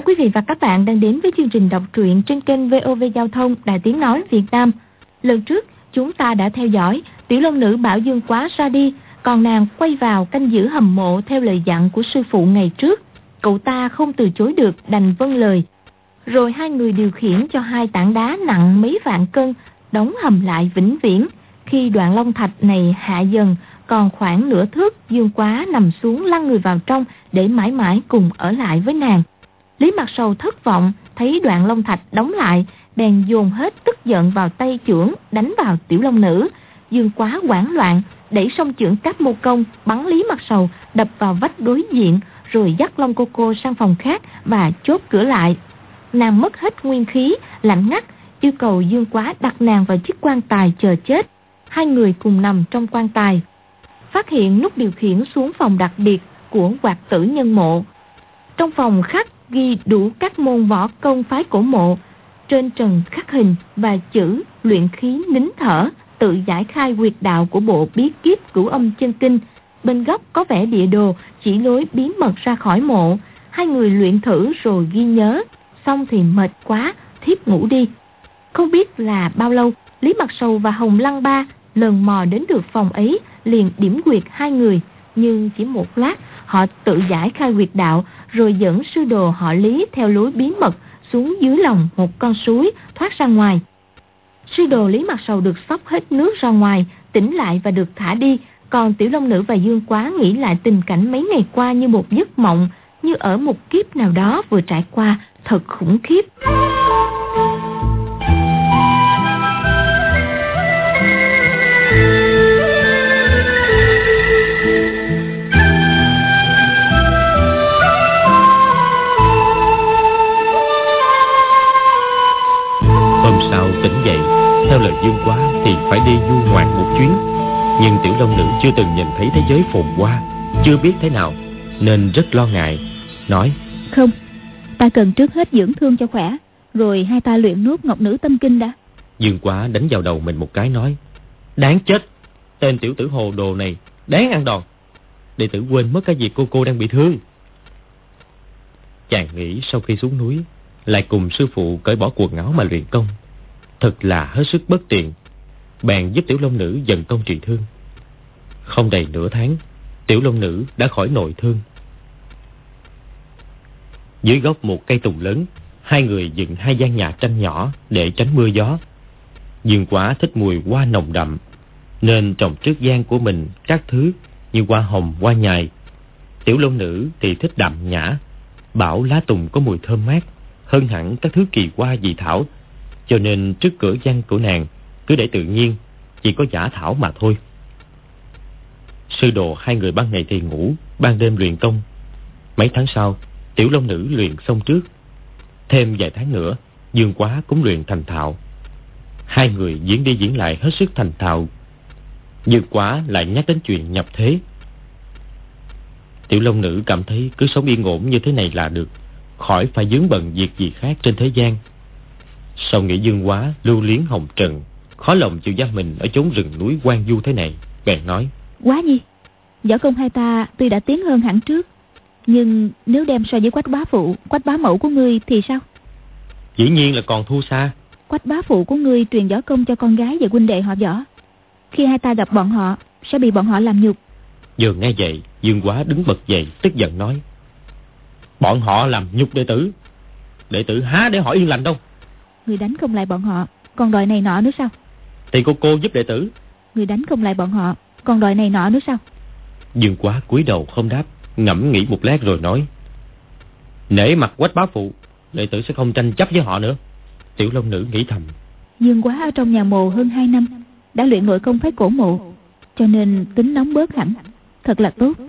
quý vị và các bạn đang đến với chương trình đọc truyện trên kênh VOV Giao thông Đài Tiếng Nói Việt Nam. Lần trước chúng ta đã theo dõi Tiểu Long Nữ bảo Dương Quá ra đi, còn nàng quay vào canh giữ hầm mộ theo lời dặn của sư phụ ngày trước. Cậu ta không từ chối được, đành vâng lời. Rồi hai người điều khiển cho hai tảng đá nặng mấy vạn cân đóng hầm lại vĩnh viễn. Khi đoạn long thạch này hạ dần còn khoảng nửa thước, Dương Quá nằm xuống lăn người vào trong để mãi mãi cùng ở lại với nàng. Lý Mặc Sầu thất vọng thấy đoạn long thạch đóng lại, bèn dồn hết tức giận vào tay chưởng đánh vào Tiểu Long Nữ. Dương Quá hoảng loạn đẩy song chưởng Cáp Mô Công bắn Lý Mặc Sầu đập vào vách đối diện, rồi dắt Long Cô sang phòng khác và chốt cửa lại. Nàng mất hết nguyên khí, lạnh ngắt, yêu cầu Dương Quá đặt nàng vào chiếc quan tài chờ chết. Hai người cùng nằm trong quan tài. Phát hiện nút điều khiển xuống phòng đặc biệt của Hoạt Tử Nhân Mộ. Trong phòng khắc ghi đủ các môn võ công phái cổ mộ. Trên trần khắc hình và chữ luyện khí nín thở, tự giải khai huyệt đạo của bộ bí kíp Cửu Âm Chân Kinh. Bên góc có vẽ địa đồ chỉ lối bí mật ra khỏi mộ. Hai người luyện thử rồi ghi nhớ, xong thì mệt quá, thiếp ngủ đi. Không biết là bao lâu, Lý Mặc Sầu và Hồng Lăng Ba lần mò đến được phòng ấy, liền điểm huyệt hai người. Nhưng chỉ một lát, họ tự giải khai huyệt đạo, rồi dẫn sư đồ họ Lý theo lối bí mật xuống dưới lòng một con suối thoát ra ngoài. Sư đồ Lý Mặc Sầu được xóc hết nước ra ngoài, tỉnh lại và được thả đi. Còn Tiểu Long Nữ và Dương Quá nghĩ lại tình cảnh mấy ngày qua như một giấc mộng, như ở một kiếp nào đó vừa trải qua, thật khủng khiếp. Hôm sau tỉnh dậy, theo lời Dương Quá thì phải đi du ngoạn một chuyến. Nhưng Tiểu Long Nữ chưa từng nhìn thấy thế giới phồn hoa, chưa biết thế nào, nên rất lo ngại, nói: Không, ta cần trước hết dưỡng thương cho khỏe, rồi hai ta luyện nốt Ngọc Nữ Tâm Kinh đã. Dương Quá đánh vào đầu mình một cái, nói: Đáng chết, tên tiểu tử hồ đồ này đáng ăn đòn. Đệ tử quên mất cái việc cô đang bị thương. Chàng nghĩ sau khi xuống núi lại cùng sư phụ cởi bỏ quần áo mà luyện công, thật là hết sức bất tiện. Bèn giúp Tiểu Long Nữ dần công trị thương. Không đầy nửa tháng, Tiểu Long Nữ đã khỏi nội thương. Dưới gốc một cây tùng lớn, hai người dựng hai gian nhà tranh nhỏ để tránh mưa gió. Dương Quá thích mùi hoa nồng đậm, nên trồng trước gian của mình các thứ như hoa hồng, hoa nhài. Tiểu Long Nữ thì thích đạm nhã, bảo lá tùng có mùi thơm mát hơn hẳn các thứ kỳ hoa dị thảo, cho nên trước cửa gian của nàng cứ để tự nhiên, chỉ có giả thảo mà thôi. Sư đồ hai người ban ngày thì ngủ, ban đêm luyện công. Mấy tháng sau, Tiểu Long Nữ luyện xong trước. Thêm vài tháng nữa, Dương Quá cũng luyện thành thạo. Hai người diễn đi diễn lại hết sức thành thạo. Dương Quá lại nhắc đến chuyện nhập thế. Tiểu Long Nữ cảm thấy cứ sống yên ổn như thế này là được, khỏi phải vướng bận việc gì khác trên thế gian. Sau nghĩ Dương Quá lưu luyến hồng trần, khó lòng chịu giam mình ở chốn rừng núi hoang vu thế này, bèn nói: Quá nhi, võ công hai ta tuy đã tiến hơn hẳn trước, nhưng nếu đem so với Quách bá phụ, Quách bá mẫu của ngươi thì sao? Dĩ nhiên là còn thua xa. Quách bá phụ của ngươi truyền võ công cho con gái và huynh đệ họ Võ. Khi hai ta gặp bọn họ, sẽ bị bọn họ làm nhục. Vừa nghe vậy, Dương Quá đứng bật dậy, tức giận nói: Bọn họ làm nhục đệ tử, đệ tử há để họ yên lành đâu. Người đánh không lại bọn họ, còn đòi này nọ nữa sao? Thì cô giúp đệ tử. Người đánh không lại bọn họ, còn đòi này nọ nữa sao? Dương Quá cúi đầu không đáp, ngẫm nghĩ một lát rồi nói: Nể mặt Quách bá phụ, đệ tử sẽ không tranh chấp với họ nữa. Tiểu Long Nữ nghĩ thầm: Dương Quá ở trong nhà mồ hơn 2 năm, đã luyện nội công phái cổ mộ, cho nên tính nóng bớt hẳn, thật là tốt.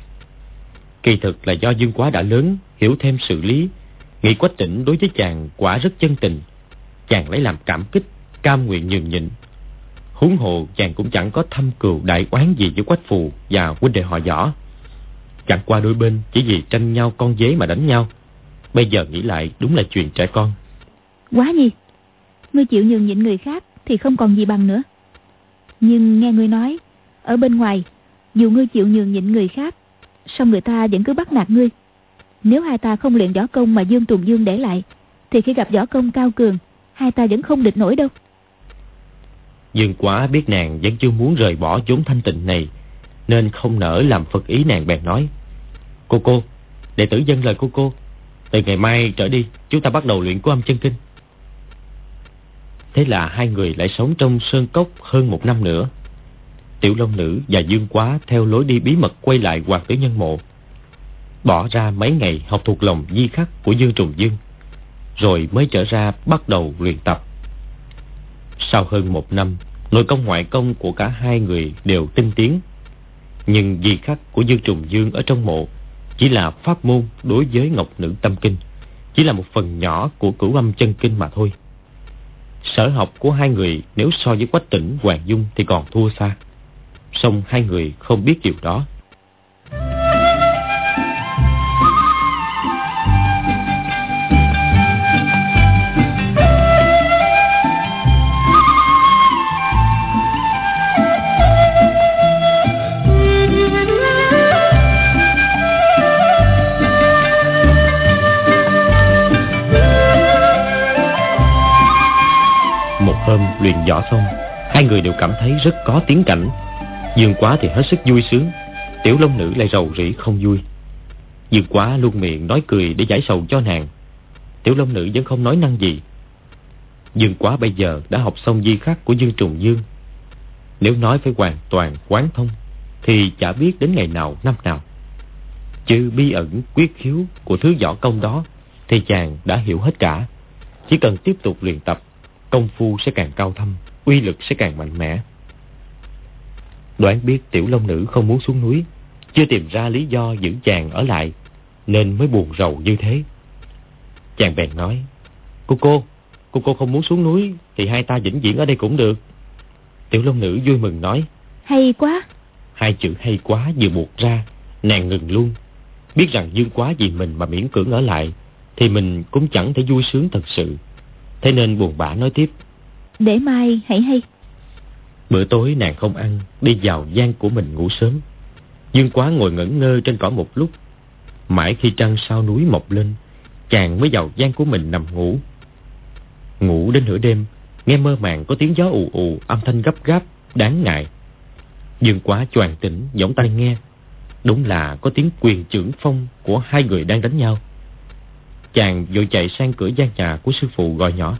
Kỳ thực là do Dương Quá đã lớn, hiểu thêm sự lý, nghĩ Quách Tĩnh đối với chàng quả rất chân tình, chàng lấy làm cảm kích, cam nguyện nhường nhịn. Huống hồ chàng cũng chẳng có thâm cừu đại oán gì với Quách Phù và huynh đệ họ Võ. Chẳng qua đôi bên chỉ vì tranh nhau con dế mà đánh nhau. Bây giờ nghĩ lại đúng là chuyện trẻ con. Quá nhi, ngươi chịu nhường nhịn người khác thì không còn gì bằng nữa. Nhưng nghe ngươi nói, ở bên ngoài, dù ngươi chịu nhường nhịn người khác, song người ta vẫn cứ bắt nạt ngươi. Nếu hai ta không luyện võ công mà Dương Trùng Dương để lại, thì khi gặp võ công cao cường, hai ta vẫn không địch nổi đâu. Dương Quá biết nàng vẫn chưa muốn rời bỏ chốn thanh tịnh này, nên không nỡ làm phật ý nàng, bèn nói: Cô, đệ tử dâng lời cô. Từ ngày mai trở đi, chúng ta bắt đầu luyện Cú Âm Chân Kinh. Thế là hai người lại sống trong sơn cốc hơn 1 năm nữa. Tiểu Long Nữ và Dương Quá theo lối đi bí mật quay lại Hoàng Tử Nhân Mộ, bỏ ra mấy ngày học thuộc lòng di khắc của Dương Trùng Dương, rồi mới trở ra bắt đầu luyện tập. Sau hơn 1 năm, nội công ngoại công của cả hai người đều tinh tiến, nhưng di khắc của Dương Trùng Dương ở trong mộ chỉ là pháp môn đối với Ngọc Nữ Tâm Kinh, chỉ là một phần nhỏ của Cửu Âm Chân Kinh mà thôi. Sở học của hai người nếu so với Quách Tĩnh, Hoàng Dung thì còn thua xa, song hai người không biết điều đó. Một hôm luyện võ xong, hai người đều cảm thấy rất có tiến cảnh. Dương Quá thì hết sức vui sướng, Tiểu Long Nữ lại rầu rĩ không vui. Dương Quá luôn miệng nói cười để giải sầu cho nàng, Tiểu Long Nữ vẫn không nói năng gì. Dương Quá bây giờ đã học xong di khắc của Dương Trùng Dương, nếu nói phải hoàn toàn quán thông thì chả biết đến ngày nào năm nào. Chứ bí ẩn quyết khiếu của thứ võ công đó thì chàng đã hiểu hết cả. Chỉ cần tiếp tục luyện tập, công phu sẽ càng cao thâm, uy lực sẽ càng mạnh mẽ. Đoán biết Tiểu Long Nữ không muốn xuống núi, chưa tìm ra lý do giữ chàng ở lại, nên mới buồn rầu như thế. Chàng bèn nói: Cô không muốn xuống núi thì hai ta vĩnh viễn ở đây cũng được. Tiểu Long Nữ vui mừng nói: Hay quá. Hai chữ hay quá vừa buộc ra, nàng ngừng luôn. Biết rằng Dương Quá vì mình mà miễn cưỡng ở lại thì mình cũng chẳng thể vui sướng thật sự, thế nên buồn bã nói tiếp: Để mai hãy hay. Bữa tối nàng không ăn, đi vào gian của mình ngủ sớm. Dương Quá ngồi ngẩn ngơ trên cỏ một lúc, mãi khi trăng sao núi mọc lên, chàng mới vào gian của mình nằm ngủ. Ngủ đến nửa đêm, nghe mơ màng có tiếng gió ù ù, âm thanh gấp gáp đáng ngại. Dương Quá choàng tỉnh, giỏng tai nghe, đúng là có tiếng quyền chưởng phong của hai người đang đánh nhau. Chàng vội chạy sang cửa gian nhà của sư phụ gọi nhỏ: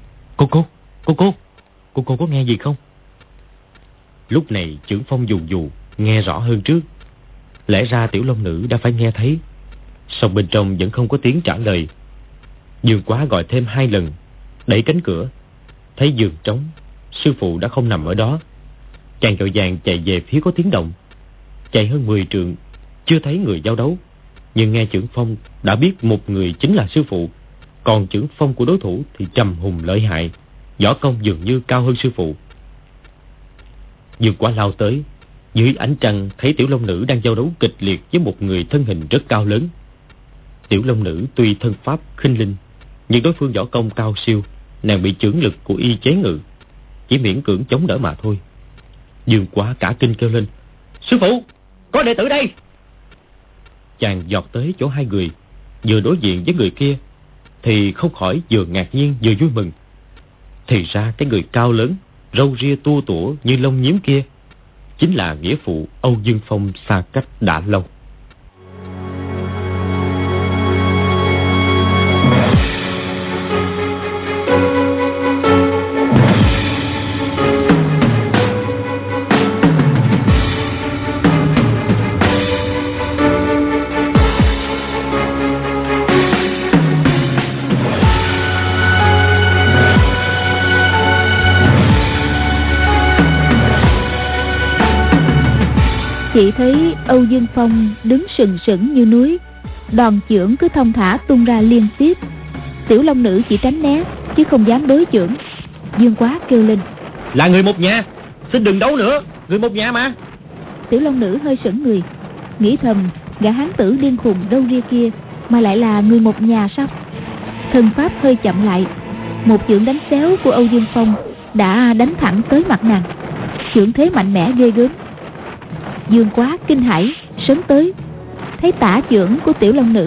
Cô có nghe gì không? Lúc này chưởng phong dù dù nghe rõ hơn trước. Lẽ ra Tiểu Long Nữ đã phải nghe thấy, song bên trong vẫn không có tiếng trả lời. Dương Quá gọi thêm 2 lần, đẩy cánh cửa, thấy giường trống, sư phụ đã không nằm ở đó. Chàng vội vàng chạy về phía có tiếng động, chạy hơn 10 trượng, chưa thấy người giao đấu, nhưng nghe chưởng phong đã biết một người chính là sư phụ. Còn chưởng phong của đối thủ thì trầm hùng lợi hại, võ công dường như cao hơn sư phụ. Dương Quá lao tới, dưới ánh trăng thấy Tiểu Long Nữ đang giao đấu kịch liệt với một người thân hình rất cao lớn. Tiểu Long Nữ tuy thân pháp khinh linh, nhưng đối phương võ công cao siêu, nàng bị chưởng lực của y chế ngự, chỉ miễn cưỡng chống đỡ mà thôi. Dương Quá cả kinh kêu lên: Sư phụ, có đệ tử đây! Chàng giọt tới chỗ hai người, vừa đối diện với người kia thì không khỏi vừa ngạc nhiên vừa vui mừng. Thì ra cái người cao lớn, râu ria tua tủa như lông nhím kia chính là nghĩa phụ Âu Dương Phong xa cách đã lâu. Chị thấy Âu Dương Phong đứng sừng sững như núi, đòn chưởng cứ thong thả tung ra liên tiếp. Tiểu Long Nữ chỉ tránh né chứ không dám đối chưởng. Dương Quá kêu lên: Là người một nhà, xin đừng đấu nữa, người một nhà mà. Tiểu Long Nữ hơi sững người, nghĩ thầm gã hán tử điên khùng râu ria kia mà lại là người một nhà sao? Thân pháp hơi chậm lại, một chưởng đánh xéo của Âu Dương Phong đã đánh thẳng tới mặt nàng, chưởng thế mạnh mẽ ghê gớm. Dương Quá kinh hãi sớm tới, thấy tả chưởng của Tiểu Long Nữ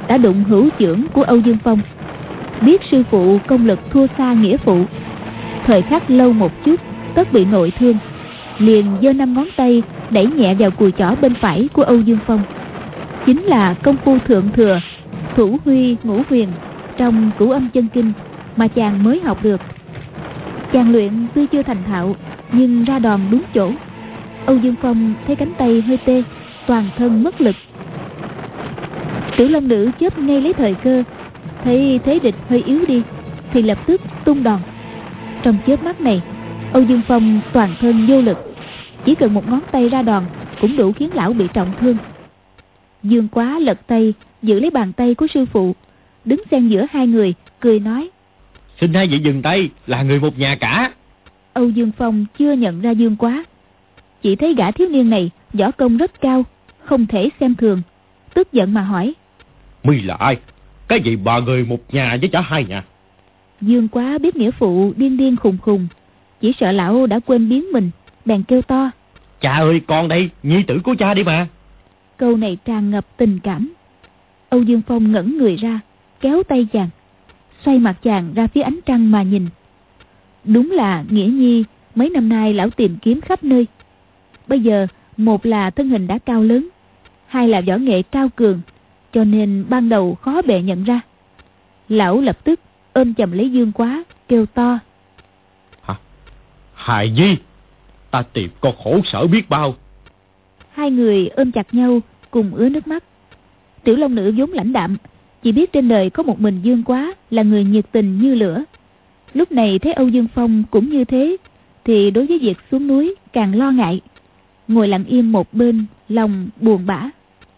đã đụng hữu chưởng của Âu Dương Phong. Biết sư phụ công lực thua xa nghĩa phụ, thời khắc lâu một chút tất bị nội thương, liền giơ 5 ngón tay đẩy nhẹ vào cùi chỏ bên phải của Âu Dương Phong. Chính là công phu thượng thừa thủ huy ngũ huyền trong Cửu Âm Chân Kinh mà chàng mới học được. Chàng luyện tuy chưa thành thạo, nhưng ra đòn đúng chỗ. Âu Dương Phong thấy cánh tay hơi tê, toàn thân mất lực. Tiểu Long Nữ chớp ngay lấy thời cơ, thấy thế địch hơi yếu đi thì lập tức tung đòn. Trong chớp mắt này, Âu Dương Phong toàn thân vô lực, chỉ cần một ngón tay ra đòn cũng đủ khiến lão bị trọng thương. Dương Quá lật tay giữ lấy bàn tay của sư phụ, đứng xen giữa hai người, cười nói: Xin hai vị dừng tay, là người một nhà cả. Âu Dương Phong chưa nhận ra Dương Quá, chỉ thấy gã thiếu niên này võ công rất cao, không thể xem thường, tức giận mà hỏi: Mi là ai? Cái gì bà người một nhà với chả hai nhà? Dương Quá biết nghĩa phụ điên điên khùng khùng, chỉ sợ lão đã quên biến mình, bèn kêu to: Cha ơi, con đây, nhi tử của cha đi mà. Câu này tràn ngập tình cảm. Âu Dương Phong ngẩng người ra, kéo tay chàng, xoay mặt chàng ra phía ánh trăng mà nhìn. Đúng là nghĩa nhi mấy năm nay lão tìm kiếm khắp nơi. Bây giờ một là thân hình đã cao lớn, hai là võ nghệ cao cường, cho nên ban đầu khó bề nhận ra. Lão lập tức ôm chầm lấy Dương Quá, kêu to: Hả? Hài Nhi, ta tìm con khổ sở biết bao. Hai người ôm chặt nhau cùng ứa nước mắt. Tiểu Long Nữ vốn lãnh đạm, chỉ biết trên đời có một mình Dương Quá là người nhiệt tình như lửa. Lúc này thấy Âu Dương Phong cũng như thế, thì đối với việc xuống núi càng lo ngại, ngồi lặng im một bên, lòng buồn bã.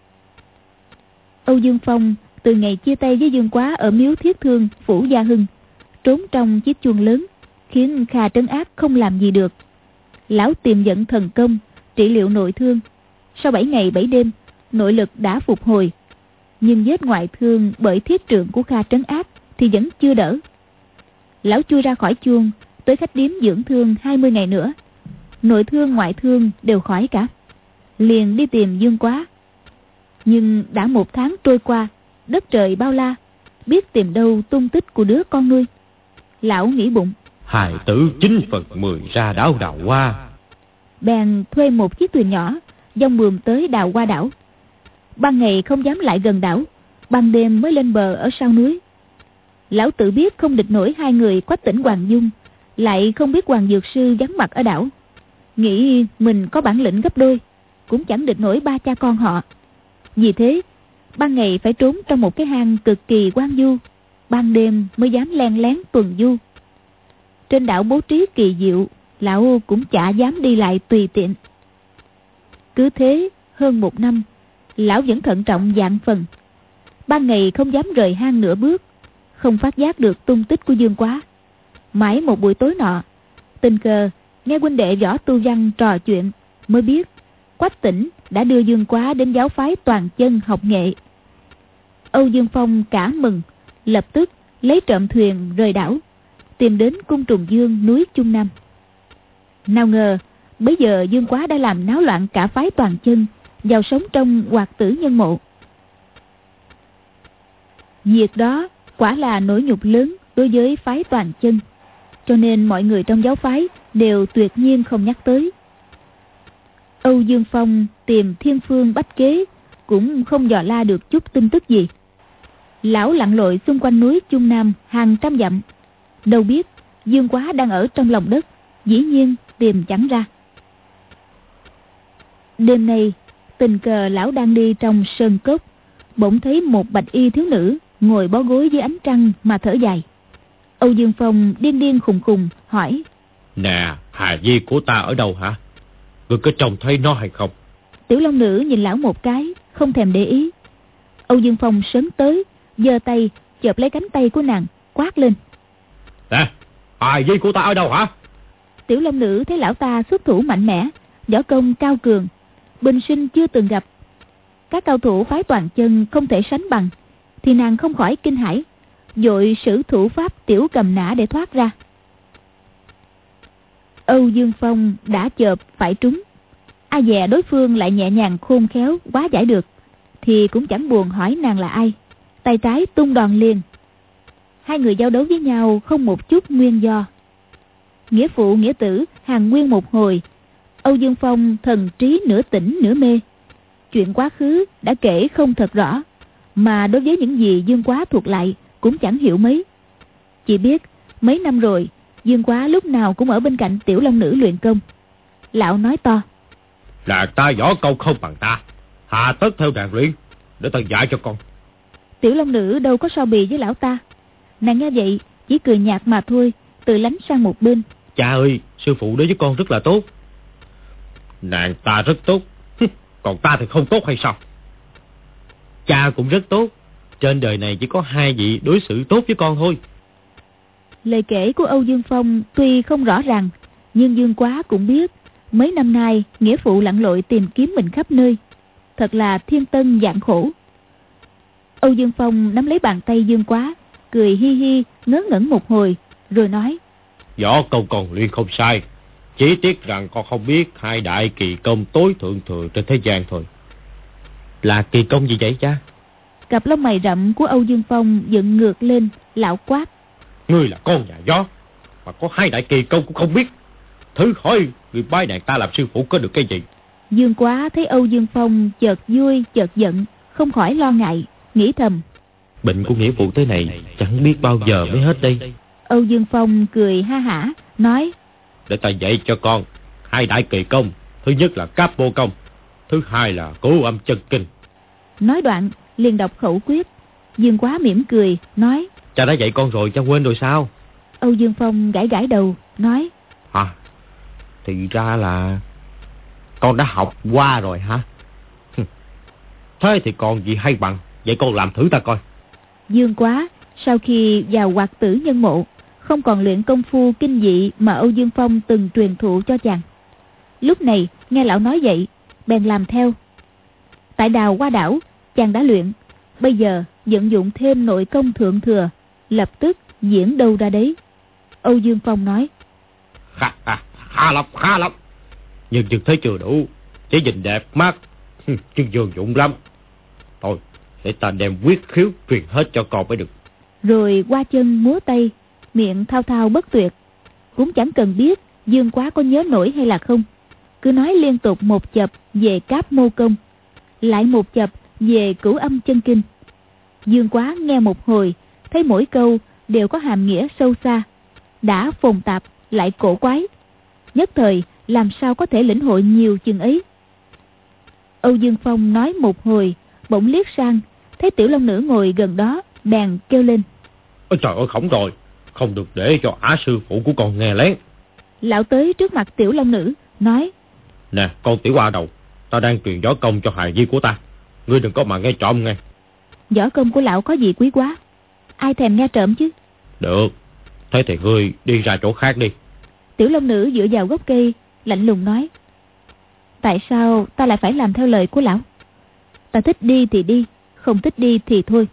Âu Dương Phong từ ngày chia tay với Dương Quá ở miếu Thiết Thương phủ Gia Hưng, trốn trong chiếc chuông lớn, khiến Kha Trấn Ác không làm gì được. Lão tìm dẫn thần công trị liệu nội thương, sau 7 ngày 7 đêm nội lực đã phục hồi, nhưng vết ngoại thương bởi thiết trượng của Kha Trấn Ác thì vẫn chưa đỡ. Lão chui ra khỏi chuông, tới khách điếm dưỡng thương 20 ngày nữa, nội thương ngoại thương đều khỏi cả, liền đi tìm Dương Quá. Nhưng đã 1 tháng trôi qua, đất trời bao la, biết tìm đâu tung tích của đứa con nuôi. Lão nghĩ bụng: Hài tử 9/10 ra đảo Đào Hoa. Bèn thuê một chiếc thuyền nhỏ dông bườm tới Đào Hoa đảo. Ban ngày không dám lại gần đảo, ban đêm mới lên bờ ở sau núi. Lão tự biết không địch nổi hai người Quách Tỉnh Hoàng Dung, lại không biết Hoàng Dược Sư vắng mặt ở đảo, nghĩ mình có bản lĩnh gấp đôi, cũng chẳng địch nổi 3 cha con họ. Vì thế ban ngày phải trốn trong một cái hang cực kỳ hoang vu, ban đêm mới dám len lén tuần du. Trên đảo bố trí kỳ diệu, lão cũng chả dám đi lại tùy tiện. Cứ thế hơn 1 năm, lão vẫn thận trọng vạn phần, ban ngày không dám rời hang nửa bước, không phát giác được tung tích của Dương Quá. Mãi một buổi tối nọ, tình cờ nghe huynh đệ Võ Tu Văn trò chuyện, mới biết Quách Tỉnh đã đưa Dương Quá đến giáo phái Toàn Chân học nghệ. Âu Dương Phong cả mừng, lập tức lấy trộm thuyền rời đảo, tìm đến cung Trùng Dương núi Trung Nam. Nào ngờ bấy giờ Dương Quá đã làm náo loạn cả phái Toàn Chân, vào sống trong Hoạt Tử Nhân Mộ. Việc đó quả là nỗi nhục lớn đối với phái Toàn Chân, cho nên mọi người trong giáo phái đều tuyệt nhiên không nhắc tới. Âu Dương Phong tìm thiên phương bách kế, cũng không dò la được chút tin tức gì. Lão lặn lội xung quanh núi Trung Nam hàng trăm dặm, đâu biết Dương Quá đang ở trong lòng đất, dĩ nhiên tìm chẳng ra. Đêm nay tình cờ lão đang đi trong sơn cốc, bỗng thấy một bạch y thiếu nữ ngồi bó gối dưới ánh trăng mà thở dài. Âu Dương Phong điên điên khùng khùng hỏi: Nè, Hà Nhi của ta ở đâu hả? Ngươi có trông thấy nó hay không? Tiểu Long Nữ nhìn lão một cái, không thèm để ý. Âu Dương Phong sớm tới, giơ tay chộp lấy cánh tay của nàng, quát lên: Nè, Hà Nhi của ta ở đâu hả? Tiểu Long Nữ thấy lão ta xuất thủ mạnh mẽ, võ công cao cường, bình sinh chưa từng gặp, các cao thủ phái Toàn Chân không thể sánh bằng, thì nàng không khỏi kinh hãi, vội sử thủ pháp tiểu cầm nã để thoát ra. Âu Dương Phong đã chộp phải trúng, ai dè đối phương lại nhẹ nhàng khôn khéo quá giải được, thì cũng chẳng buồn hỏi nàng là ai, tay trái tung đòn liền. Hai người giao đấu với nhau không một chút nguyên do. Nghĩa phụ nghĩa tử hàn nguyên một hồi. Âu Dương Phong thần trí nửa tỉnh nửa mê. Chuyện quá khứ đã kể không thật rõ, mà đối với những gì Dương Quá thuộc lại cũng chẳng hiểu mấy. Chỉ biết mấy năm rồi Dương Quá lúc nào cũng ở bên cạnh tiểu long nữ luyện công. Lão nói to: Là ta võ công không bằng ta, hà tất theo đàn luyện, để ta dạy cho con. Tiểu long nữ đâu có so bì với lão ta. Nàng nghe vậy chỉ cười nhạt mà thôi, tự lánh sang một bên. Cha ơi, sư phụ đối với con rất là tốt. Nàng ta rất tốt, còn ta thì không tốt hay sao? Cha cũng rất tốt. Trên đời này chỉ có hai vị đối xử tốt với con thôi. Lời kể của Âu Dương Phong tuy không rõ ràng, nhưng Dương Quá cũng biết mấy năm nay nghĩa phụ lặn lội tìm kiếm mình khắp nơi, thật là thiên tân vạn khổ. Âu Dương Phong nắm lấy bàn tay Dương Quá, cười hi hi ngớ ngẩn một hồi, rồi nói: Võ công còn luyện không sai, chỉ tiếc rằng con không biết hai đại kỳ công tối thượng thừa trên thế gian thôi. Là kỳ công gì vậy cha? Cặp lông mày rậm của Âu Dương Phong dựng ngược lên, lão quát: Ngươi là con nhà gió mà có hai đại kỳ công cũng không biết. Thử hỏi người bái nàng ta làm sư phụ có được cái gì? Dương Quá thấy Âu Dương Phong chợt vui chợt giận, không khỏi lo ngại, nghĩ thầm: Bệnh của nghĩa phụ thế này chẳng biết bao giờ mới hết đây. Âu Dương Phong cười ha hả nói: Để ta dạy cho con hai đại kỳ công. Thứ nhất là Cáp Mô Công, thứ hai là Cửu Âm Chân Kinh. Nói đoạn liền đọc khẩu quyết. Dương Quá mỉm cười nói: Cha đã dạy con rồi, cha quên rồi sao? Âu Dương Phong gãi gãi đầu nói: Thì ra là con đã học qua rồi hả? Thế thì còn gì hay bằng, vậy con làm thử ta coi. Dương Quá sau khi vào Hoạt Tử Nhân Mộ không còn luyện công phu kinh dị mà Âu Dương Phong từng truyền thụ cho chàng. Lúc này nghe lão nói vậy, bèn làm theo. Tại Đào Hoa Đảo chàng đã luyện, bây giờ vận dụng thêm nội công thượng thừa, lập tức diễn đâu ra đấy. Âu Dương Phong nói: Khá lắm. Nhưng chừng thấy chưa đủ, chỉ nhìn đẹp mắt, chứ vô dụng lắm. Thôi, để ta đem quyết khiếu truyền hết cho con mới được. Rồi qua chân múa tay, miệng thao thao bất tuyệt. Cũng chẳng cần biết Dương Quá có nhớ nổi hay là không, cứ nói liên tục một chập về Cáp Mô Công, lại một chập về Cửu Âm Chân Kinh. Dương Quá nghe một hồi, thấy mỗi câu đều có hàm nghĩa sâu xa, đã phồn tạp lại cổ quái, nhất thời làm sao có thể lĩnh hội nhiều chừng ấy. Âu Dương Phong nói một hồi, bỗng liếc sang thấy tiểu long nữ ngồi gần đó, bèn kêu lên: Ôi trời ơi, khổng rồi, không được để cho ả sư phụ của con nghe lén. Lão tới trước mặt tiểu long nữ nói: Nè con tiểu hoa đầu, ta đang truyền võ công cho hài nhi của ta, ngươi đừng có mà nghe trộm nghe. Võ công của lão có gì quý quá, ai thèm nghe trộm chứ. Được, thế thì ngươi đi ra chỗ khác đi. Tiểu long nữ dựa vào gốc cây lạnh lùng nói: Tại sao ta lại phải làm theo lời của lão? Ta thích đi thì đi, không thích đi thì thôi.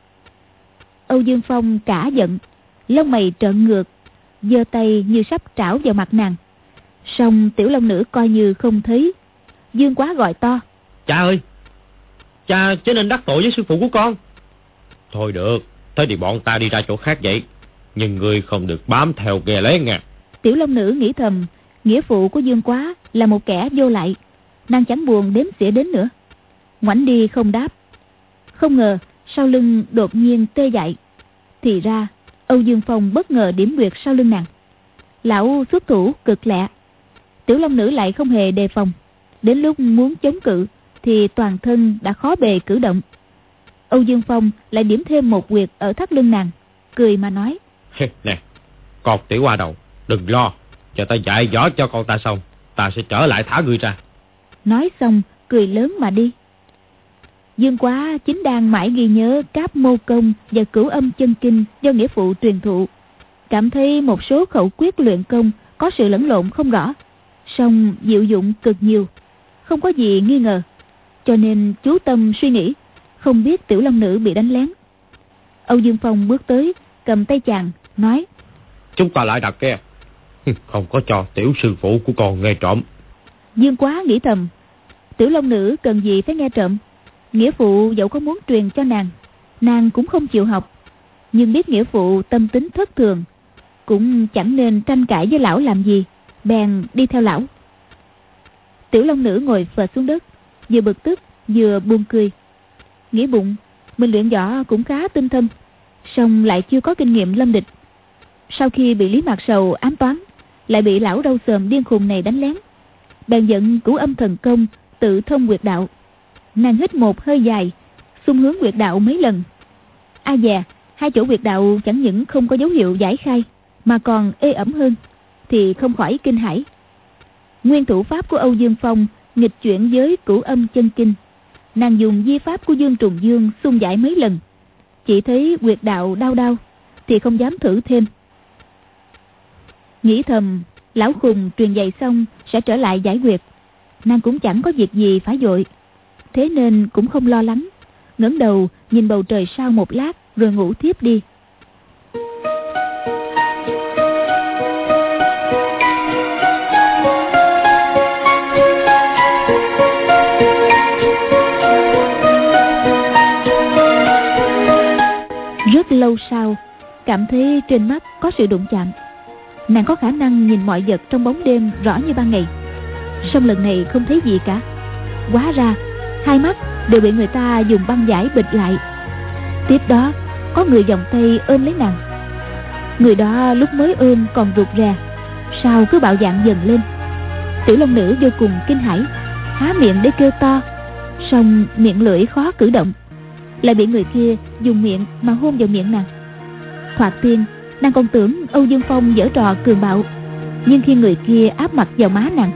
Âu Dương Phong cả giận, lông mày trợn ngược, giơ tay như sắp trảo vào mặt nàng. Song tiểu long nữ coi như không thấy. Dương Quá gọi to: Cha ơi, cha chớ nên đắc tội với sư phụ của con. Thôi được, thế thì bọn ta đi ra chỗ khác vậy, nhưng ngươi không được bám theo nghe lén nha. Tiểu long nữ nghĩ thầm, nghĩa phụ của Dương Quá là một kẻ vô lại, nàng chẳng buồn đếm xỉa đến nữa, ngoảnh đi không đáp. Không ngờ sau lưng đột nhiên tê dại. Thì ra Âu Dương Phong bất ngờ điểm huyệt sau lưng nàng. Lão xuất thủ cực lẹ, tiểu long nữ lại không hề đề phòng. Đến lúc muốn chống cự thì toàn thân đã khó bề cử động. Âu Dương Phong lại điểm thêm một huyệt ở thắt lưng nàng, cười mà nói: Nè, con tiểu hoa đầu, đừng lo, cho ta dạy võ cho con ta xong, ta sẽ trở lại thả ngươi ra. Nói xong cười lớn mà đi. Dương Quá chính đang mãi ghi nhớ Cáp Mô Công và Cửu Âm Chân Kinh do nghĩa phụ truyền thụ, cảm thấy một số khẩu quyết luyện công có sự lẫn lộn không rõ, song diệu dụng cực nhiều, không có gì nghi ngờ, cho nên chú tâm suy nghĩ, không biết tiểu long nữ bị đánh lén. Âu Dương Phong bước tới, cầm tay chàng nói: Chúng ta lại đặt kia, không có cho tiểu sư phụ của con nghe trộm. Dương Quá nghĩ thầm, tiểu long nữ cần gì phải nghe trộm, nghĩa phụ dẫu có muốn truyền cho nàng Nàng cũng không chịu học, nhưng biết nghĩa phụ tâm tính thất thường, cũng chẳng nên tranh cãi với lão làm gì, bèn đi theo lão. Tiểu Long Nữ ngồi phệt xuống đất, vừa bực tức vừa buồn cười, nghĩ bụng mình luyện võ cũng khá tinh thâm, song lại chưa có kinh nghiệm lâm địch. Sau khi bị Lý Mạc Sầu ám toán, lại bị lão râu xồm điên khùng này đánh lén, bèn giận Cửu Âm thần công tự thông huyệt đạo. Nàng hít một hơi dài, xung hướng huyệt đạo mấy lần. A dè, hai chỗ huyệt đạo chẳng những không có dấu hiệu giải khai, mà còn ê ẩm hơn, thì không khỏi kinh hãi. Nguyên thủ pháp của Âu Dương Phong nghịch chuyển với Cửu Âm chân kinh. Nàng dùng di pháp của Dương Trùng Dương xung giải mấy lần, chỉ thấy huyệt đạo đau đau, thì không dám thử thêm. Nghĩ thầm, lão khùng truyền dạy xong sẽ trở lại giải huyệt, nàng cũng chẳng có việc gì phải vội, thế nên cũng không lo lắng, ngẩng đầu nhìn bầu trời sao một lát rồi ngủ thiếp đi. Rất lâu sau, cảm thấy trên mắt có sự đụng chạm. Nàng có khả năng nhìn mọi vật trong bóng đêm rõ như ban ngày, song lần này không thấy gì cả. Hóa ra hai mắt đều bị người ta dùng băng vải bịt lại. Tiếp đó có người vòng tay ôm lấy nàng. Người đó lúc mới ôm còn rụt rè, sau cứ bạo dạn dần lên. Tiểu Long Nữ vô cùng kinh hãi, há miệng để kêu to, song miệng lưỡi khó cử động, lại bị người kia dùng miệng mà hôn vào miệng nàng. Thoạt tiên nàng còn tưởng Âu Dương Phong giở trò cường bạo, nhưng khi người kia áp mặt vào má nàng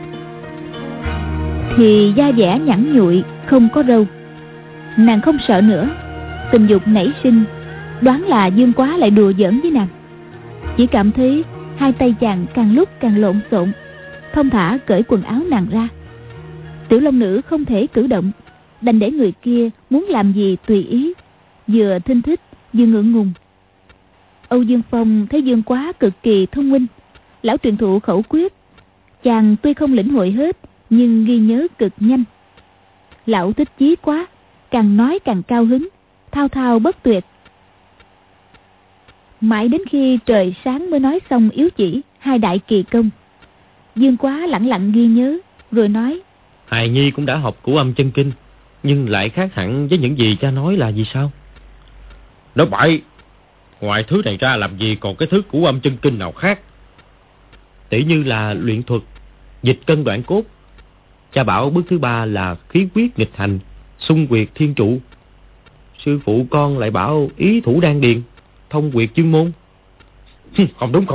thì da dẻ nhẵn nhụi không có râu. Nàng không sợ nữa, tình dục nảy sinh, đoán là Dương Quá lại đùa giỡn với nàng. Chỉ cảm thấy hai tay chàng càng lúc càng lộn xộn, thông thả cởi quần áo nàng ra. Tiểu Long Nữ không thể cử động, đành để người kia muốn làm gì tùy ý, vừa thinh thích vừa ngượng ngùng. Âu Dương Phong thấy Dương Quá cực kỳ thông minh, lão truyền thụ khẩu quyết, chàng tuy không lĩnh hội hết nhưng ghi nhớ cực nhanh. Lão thích chí quá, càng nói càng cao hứng, thao thao bất tuyệt. Mãi đến khi trời sáng mới nói xong yếu chỉ hai đại kỳ công. Dương Quá lẳng lặng ghi nhớ rồi nói: Hài Nhi cũng đã học Cửu Âm chân kinh, nhưng lại khác hẳn với những gì cha nói là gì sao? Nói bậy, ngoài thứ này ra làm gì còn cái thứ Cửu Âm chân kinh nào khác? Tỷ như là luyện thuật, dịch cân đoạn cốt. Cha bảo bước thứ 3 là khí quyết nghịch hành, xung huyệt thiên trụ. Sư phụ con lại bảo ý thủ đan điền, thông huyệt chương môn. Không đúng.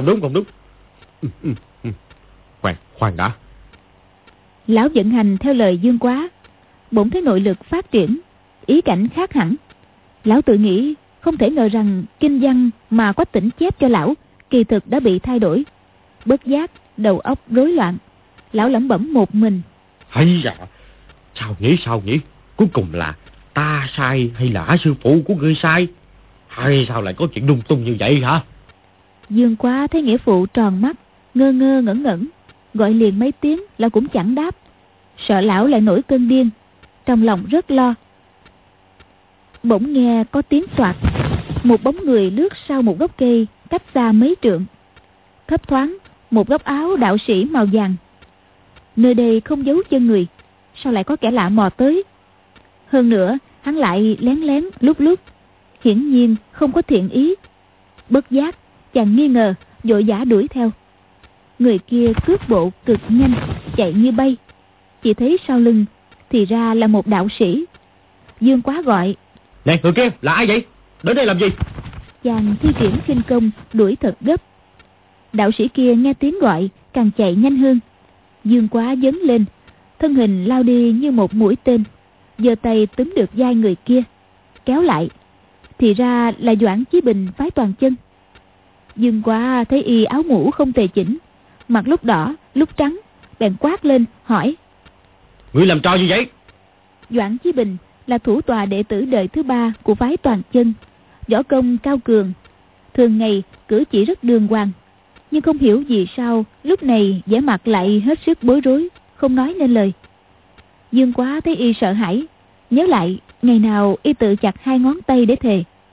Khoan đã. Lão vận hành theo lời Dương Quá, bỗng thấy nội lực phát triển, ý cảnh khác hẳn. Lão tự nghĩ không thể ngờ rằng kinh văn mà Quách Tĩnh chép cho lão kỳ thực đã bị thay đổi. Bất giác đầu óc rối loạn, lão lẩm bẩm một mình: Hay dạ, sao nhỉ? Cuối cùng là ta sai hay là sư phụ của ngươi sai? Hay sao lại có chuyện lung tung như vậy hả? Dương Quá thấy nghĩa phụ tròn mắt, ngơ ngẩn, gọi liền mấy tiếng lão cũng chẳng đáp, sợ lão lại nổi cơn điên, trong lòng rất lo. Bỗng nghe có tiếng soạt, một bóng người lướt sau một gốc cây cách xa mấy trượng. Thấp thoáng một góc áo đạo sĩ màu vàng. Nơi đây không giấu chân người, sao lại có kẻ lạ mò tới? Hơn nữa hắn lại lén lúc, hiển nhiên không có thiện ý. Bất giác chàng nghi ngờ, vội vã đuổi theo. Người kia cước bộ cực nhanh, chạy như bay. Chỉ thấy sau lưng thì ra là một đạo sĩ. Dương Quá gọi: Này, người kia là ai vậy? Đến đây làm gì? Chàng thi triển khinh công đuổi thật gấp. Đạo sĩ kia nghe tiếng gọi càng chạy nhanh hơn. Dương Quá dấn lên, thân hình lao đi như một mũi tên, giơ tay túm được vai người kia, kéo lại. Thì ra là Doãn Chí Bình phái Toàn Chân. Dương Quá thấy y áo mũ không tề chỉnh, mặt lúc đỏ lúc trắng, bèn quát lên hỏi: Ngươi làm trò như vậy? Doãn Chí Bình là thủ tọa đệ tử đời thứ 3 của phái Toàn Chân, võ công cao cường, thường ngày cử chỉ rất đường hoàng, nhưng không hiểu vì sao lúc này vẻ mặt lại hết sức bối rối, không nói nên lời. Dương Quá thấy y sợ hãi, nhớ lại ngày nào y tự chặt 2 ngón tay để thề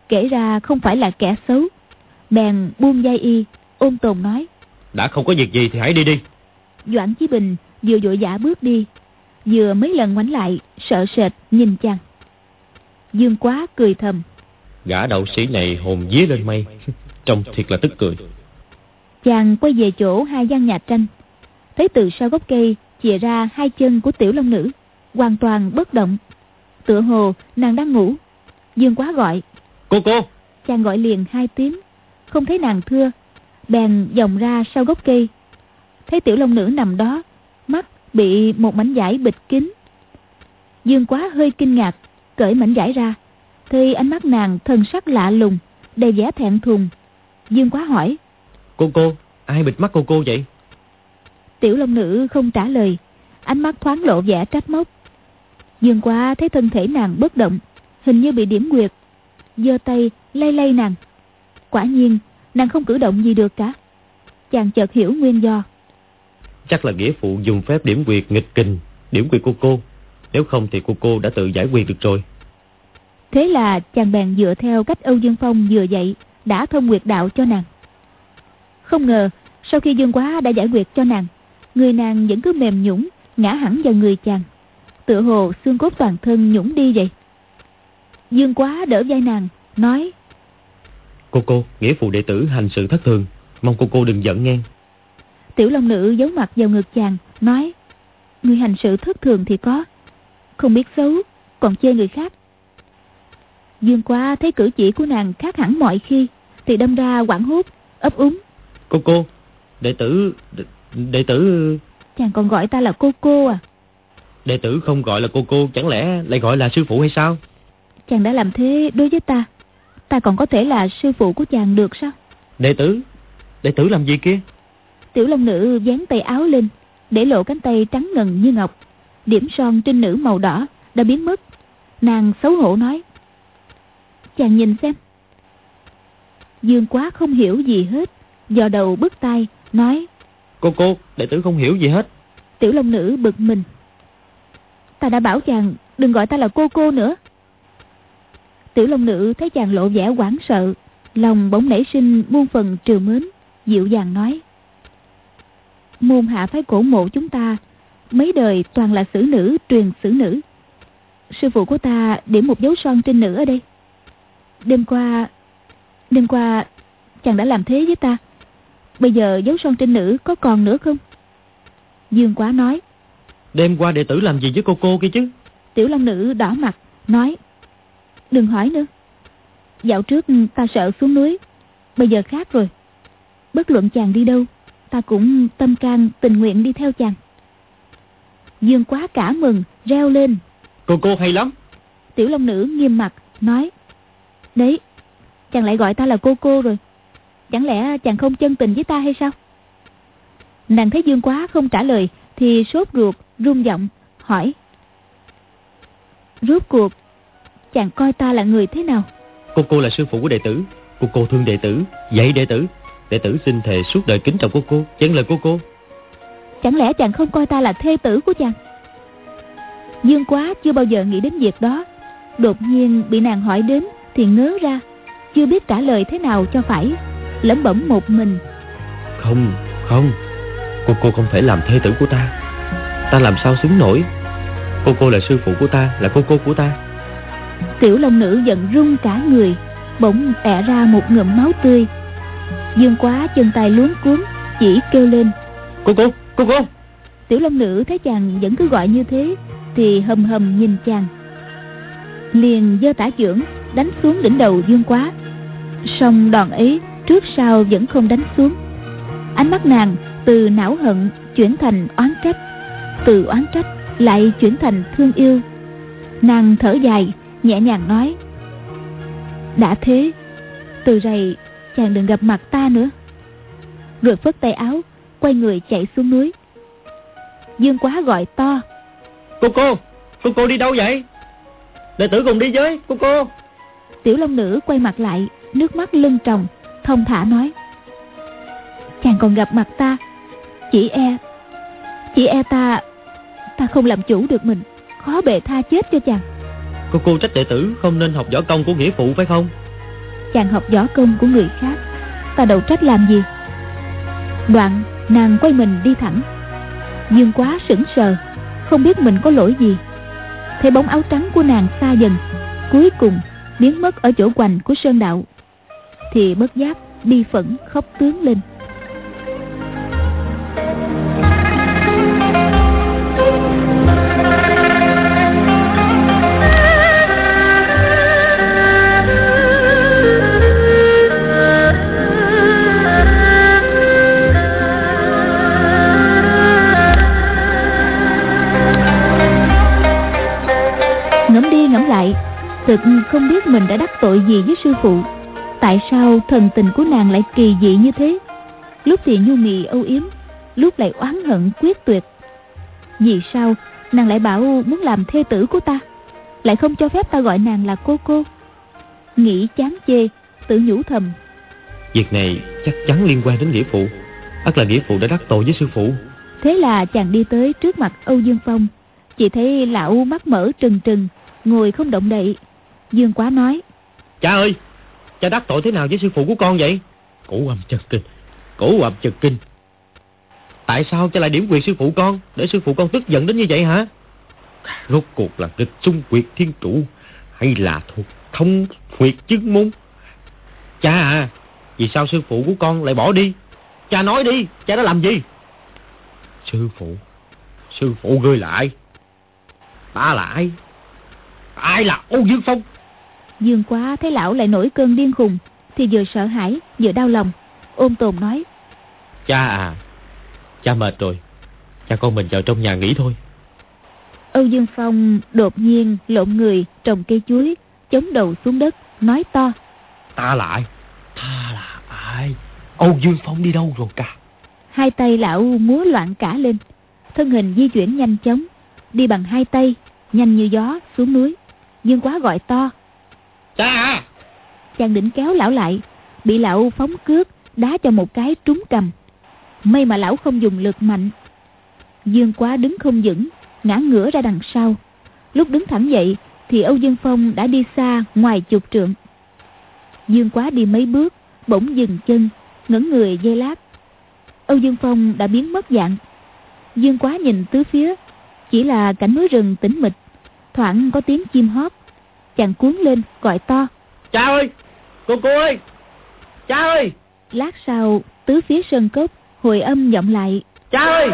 kể ra không phải là kẻ xấu, bèn buông vai y, ôn tồn nói: Đã không có việc gì thì hãy đi đi. Doãn Chí Bình vừa vội vã bước đi, vừa mấy lần ngoảnh lại sợ sệt nhìn chàng. Dương Quá cười thầm: Gã đậu sĩ này hồn vía lên mây, trông thiệt là tức cười. Chàng quay về chỗ hai gian nhà tranh, thấy từ sau gốc cây chìa ra hai chân của Tiểu Long Nữ, hoàn toàn bất động, tựa hồ nàng đang ngủ. Dương Quá gọi: Cô. Chàng gọi liền hai tiếng, không thấy nàng thưa, bèn vòng ra sau gốc cây, thấy Tiểu Long Nữ nằm đó, mắt bị một mảnh vải bịt kín. Dương Quá hơi kinh ngạc, cởi mảnh vải ra, thì ánh mắt nàng thần sắc lạ lùng, đầy vẻ thẹn thùng. Dương Quá hỏi: Cô, ai bịt mắt cô vậy? Tiểu Long Nữ không trả lời, ánh mắt thoáng lộ vẻ trách móc. Dương Quá thấy thân thể nàng bất động, hình như bị điểm nguyệt, giơ tay lay lay nàng. Quả nhiên nàng không cử động gì được cả. Chàng chợt hiểu nguyên do. Chắc là nghĩa phụ dùng phép điểm quyệt nghịch kình điểm quyệt cô. Nếu không thì cô đã tự giải quyết được rồi. Thế là chàng bèn dựa theo cách Âu Dương Phong vừa dạy, đã thông huyệt đạo cho nàng. Không ngờ sau khi Dương Quá đã giải quyết cho nàng, người nàng vẫn cứ mềm nhũn ngã hẳn vào người chàng, tựa hồ xương cốt toàn thân nhũn đi vậy. Dương Quá đỡ vai nàng, nói: Cô, nghĩa phụ đệ tử hành sự thất thường, mong cô đừng giận nghe. Tiểu Long Nữ giấu mặt vào ngực chàng, nói: Người hành sự thất thường thì có, không biết xấu, còn chê người khác. Dương Quá thấy cử chỉ của nàng khác hẳn mọi khi, thì đâm ra hoảng hốt, ấp úng: Cô, đệ tử... Chàng còn gọi ta là cô à? Đệ tử không gọi là cô, chẳng lẽ lại gọi là sư phụ hay sao? Chàng đã làm thế đối với ta còn có thể là sư phụ của chàng được sao? Đệ tử làm gì kia? Tiểu Long Nữ vén tay áo lên, để lộ cánh tay trắng ngần như ngọc, điểm son trinh nữ màu đỏ đã biến mất. Nàng xấu hổ nói: Chàng nhìn xem. Dương Quá không hiểu gì hết, dò đầu bứt tai nói: Cô, đệ tử không hiểu gì hết. Tiểu Long Nữ bực mình: Ta đã bảo chàng đừng gọi ta là cô nữa. Tiểu Long Nữ thấy chàng lộ vẻ hoảng sợ, lòng bỗng nảy sinh muôn phần trìu mến, dịu dàng nói: Môn hạ phái cổ mộ chúng ta mấy đời toàn là xử nữ truyền xử nữ. Sư phụ của ta điểm một dấu son trinh nữ ở đây. Đêm qua chàng đã làm thế với ta, bây giờ dấu son trinh nữ có còn nữa không? Dương Quá nói: Đêm qua đệ tử làm gì với cô kia chứ? Tiểu Long Nữ đỏ mặt nói: Đừng hỏi nữa. Dạo trước ta sợ xuống núi, bây giờ khác rồi. Bất luận chàng đi đâu, ta cũng tâm can tình nguyện đi theo chàng. Dương Quá cả mừng reo lên: Cô hay lắm. Tiểu Long Nữ nghiêm mặt nói: Đấy, chàng lại gọi ta là cô rồi. Chẳng lẽ chàng không chân tình với ta hay sao? Nàng thấy Dương Quá không trả lời thì sốt ruột run giọng hỏi: Rốt cuộc chàng coi ta là người thế nào? Cô là sư phụ của đệ tử. Cô thương đệ tử, dạy đệ tử. Đệ tử xin thề suốt đời kính trọng cô, vâng lời cô. Chẳng lẽ chàng không coi ta là thê tử của chàng? Dương Quá chưa bao giờ nghĩ đến việc đó, đột nhiên bị nàng hỏi đến thì ngớ ra, chưa biết trả lời thế nào cho phải, lẩm bẩm một mình: Không, cô không thể làm thê tử của ta. Ta làm sao xứng nổi. Cô là sư phụ của ta, là cô của ta. Tiểu Long Nữ giận run cả người, bỗng ẹ ra một ngụm máu tươi. Dương Quá chân tay luống cuống, chỉ kêu lên: Cô. Tiểu Long Nữ thấy chàng vẫn cứ gọi như thế thì hầm hầm nhìn chàng, liền giơ tả chưởng đánh xuống đỉnh đầu Dương Quá. Song đòn ấy trước sau vẫn không đánh xuống. Ánh mắt nàng từ não hận chuyển thành oán trách, từ oán trách lại chuyển thành thương yêu. Nàng thở dài nhẹ nhàng nói: Đã thế, từ rày chàng đừng gặp mặt ta nữa. Rồi phất tay áo quay người chạy xuống núi. Dương Quá gọi to: Cô đi đâu vậy? Đệ tử cùng đi với cô. Tiểu Long Nữ quay mặt lại, nước mắt lưng tròng, thông thả nói: Chàng còn gặp mặt ta, chỉ e ta không làm chủ được mình, khó bề tha chết cho chàng. Cô trách đệ tử không nên học võ công của nghĩa phụ phải không? chàng học võ công của người khác, ta đâu trách làm gì. Đoạn nàng quay mình đi thẳng. Dương Quá sững sờ, không biết mình có lỗi gì. Thấy bóng áo trắng của nàng xa dần, cuối cùng biến mất ở chỗ hoành của sơn đạo, thì bất giác bi phẫn khóc tướng lên. Ngẫm đi ngẫm lại, thực không biết mình đã đắc tội gì với sư phụ. Tại sao thần tình của nàng lại kỳ dị như thế? Lúc thì nhu mì âu yếm, lúc lại oán hận quyết tuyệt. Vì sao nàng lại bảo muốn làm thê tử của ta, lại không cho phép ta gọi nàng là cô? Nghĩ chán chê, tự nhủ thầm: việc này chắc chắn liên quan đến nghĩa phụ. Ắt là nghĩa phụ đã đắc tội với sư phụ. Thế là chàng đi tới trước mặt Âu Dương Phong. Chỉ thấy lão mắt mở trừng trừng, ngồi không động đậy. Dương Quá nói: Cha ơi, cha đắc tội thế nào với sư phụ của con vậy? Cổ âm chân kinh. Tại sao cha lại điểm quyệt sư phụ con, để sư phụ con tức giận đến như vậy hả? Rốt cuộc là nghịch xung quyệt thiên trụ, hay là thuộc thông huyệt chứng môn? Cha à, vì sao sư phụ của con lại bỏ đi? Cha nói đi, cha đã làm gì? Sư phụ ngươi là ai? Ta là ai? Ai là Âu Dương Phong? Dương Quá thấy lão lại nổi cơn điên khùng, thì vừa sợ hãi vừa đau lòng, ôm tồn nói: Cha à, cha mệt rồi, cha con mình vào trong nhà nghỉ thôi. Âu Dương Phong đột nhiên lộn người trồng cây chuối, chống đầu xuống đất, nói to: Ta là ai? Âu Dương Phong đi đâu rồi ca? Hai tay lão múa loạn cả lên, thân hình di chuyển nhanh chóng, đi bằng hai tay, nhanh như gió xuống núi. Dương Quá gọi to: Cha à! Chàng định kéo lão lại, bị lão phóng cước đá cho một cái trúng cằm. May mà lão không dùng lực mạnh. Dương Quá đứng không vững, ngã ngửa ra đằng sau. Lúc đứng thẳng dậy thì Âu Dương Phong đã đi xa ngoài chục trượng. Dương Quá đi mấy bước, bỗng dừng chân, ngẩng người giây lát. Âu Dương Phong đã biến mất dạng. Dương Quá nhìn tứ phía, chỉ là cảnh núi rừng tĩnh mịch, thoảng có tiếng chim hót. Chàng cuốn lên gọi to: Cha ơi! Cô ơi! Cha ơi! Lát sau, tứ phía sơn cốc hồi âm vọng lại: Cha ơi!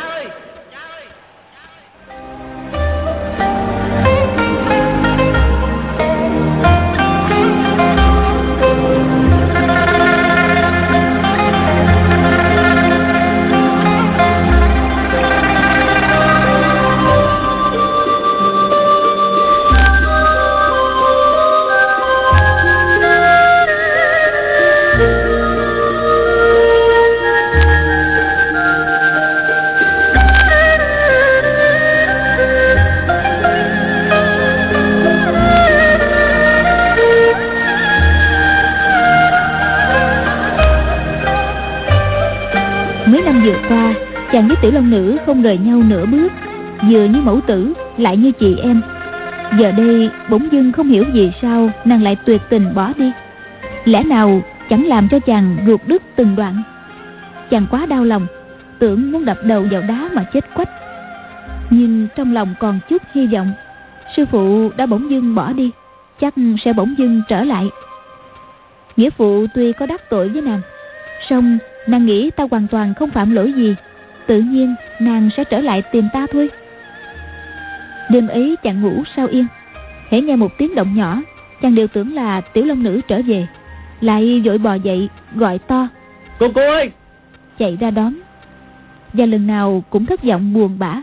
Chàng với Tiểu Long Nữ không rời nhau nửa bước, vừa như mẫu tử lại như chị em. Giờ đây bỗng dưng không hiểu vì sao nàng lại tuyệt tình bỏ đi. Lẽ nào chẳng làm cho chàng ruột đứt từng đoạn? Chàng quá đau lòng, tưởng muốn đập đầu vào đá mà chết quách. Nhưng trong lòng còn chút hy vọng, sư phụ đã bỗng dưng bỏ đi, chắc sẽ bỗng dưng trở lại. Nghĩa phụ tuy có đắc tội với nàng, song nàng nghĩ ta hoàn toàn không phạm lỗi gì, tự nhiên nàng sẽ trở lại tìm ta thôi. Đêm ấy chàng ngủ sao yên, hễ nghe một tiếng động nhỏ, chàng đều tưởng là Tiểu Long Nữ trở về, lại vội bò dậy gọi to: Cô ơi! Chạy ra đón, và lần nào cũng thất vọng buồn bã.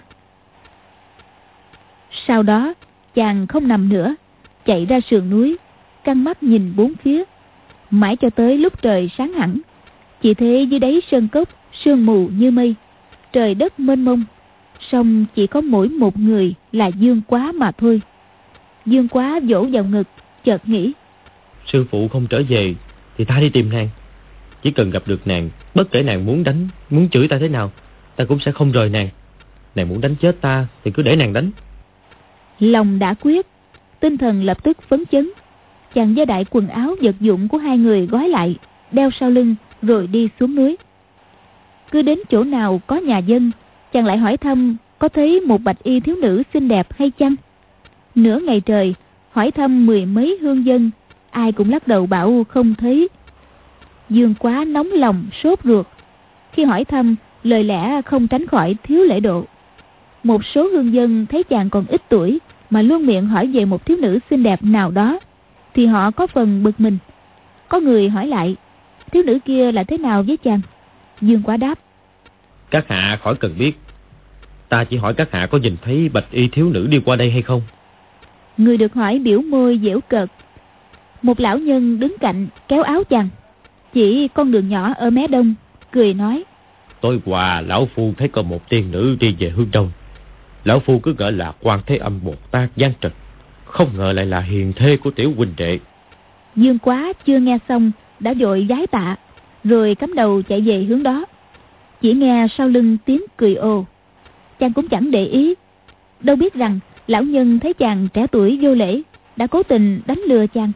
Sau đó chàng không nằm nữa, chạy ra sườn núi, căng mắt nhìn bốn phía, mãi cho tới lúc trời sáng hẳn. Chỉ thấy dưới đáy sơn cốc sương mù như mây, trời đất mênh mông, song chỉ có mỗi một người là Dương Quá mà thôi. Dương Quá vỗ vào ngực, chợt nghĩ: Sư phụ không trở về thì ta đi tìm nàng. Chỉ cần gặp được nàng, bất kể nàng muốn đánh, muốn chửi ta thế nào, ta cũng sẽ không rời nàng. Nàng muốn đánh chết ta thì cứ để nàng đánh. Lòng đã quyết, tinh thần lập tức phấn chấn. chàng giơ đại quần áo vật dụng của hai người gói lại, đeo sau lưng rồi đi xuống núi. Cứ đến chỗ nào có nhà dân, chàng lại hỏi thăm có thấy một bạch y thiếu nữ xinh đẹp hay chăng. Nửa ngày trời hỏi thăm mười mấy hương dân, ai cũng lắc đầu bảo không thấy. Dương Quá nóng lòng sốt ruột. Khi hỏi thăm, lời lẽ không tránh khỏi thiếu lễ độ. Một số hương dân thấy chàng còn ít tuổi mà luôn miệng hỏi về một thiếu nữ xinh đẹp nào đó, thì họ có phần bực mình. Có người hỏi lại, thiếu nữ kia là thế nào với chàng? Dương Quá đáp, các hạ khỏi cần biết. Ta chỉ hỏi các hạ có nhìn thấy bạch y thiếu nữ đi qua đây hay không? Người được hỏi biểu môi giễu cợt. Một lão nhân đứng cạnh kéo áo chàng, chỉ con đường nhỏ ở mé đông, cười nói, Tối qua lão phu thấy có một tiên nữ đi về hướng đông. Lão phu cứ gọi là Quan Thế Âm Bồ Tát giáng trần, không ngờ lại là hiền thê của tiểu huynh đệ. Dương Quá chưa nghe xong đã vội vái tạ, rồi cắm đầu chạy về hướng đó. Chỉ nghe sau lưng tiếng cười ồ. Chàng cũng chẳng để ý, đâu biết rằng lão nhân thấy chàng trẻ tuổi vô lễ, đã cố tình đánh lừa chàng.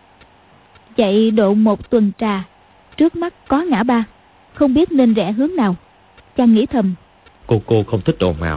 Chạy độ một tuần trà, trước mắt có ngã ba, không biết nên rẽ hướng nào. Chàng nghĩ thầm, Cô không thích ồn ào,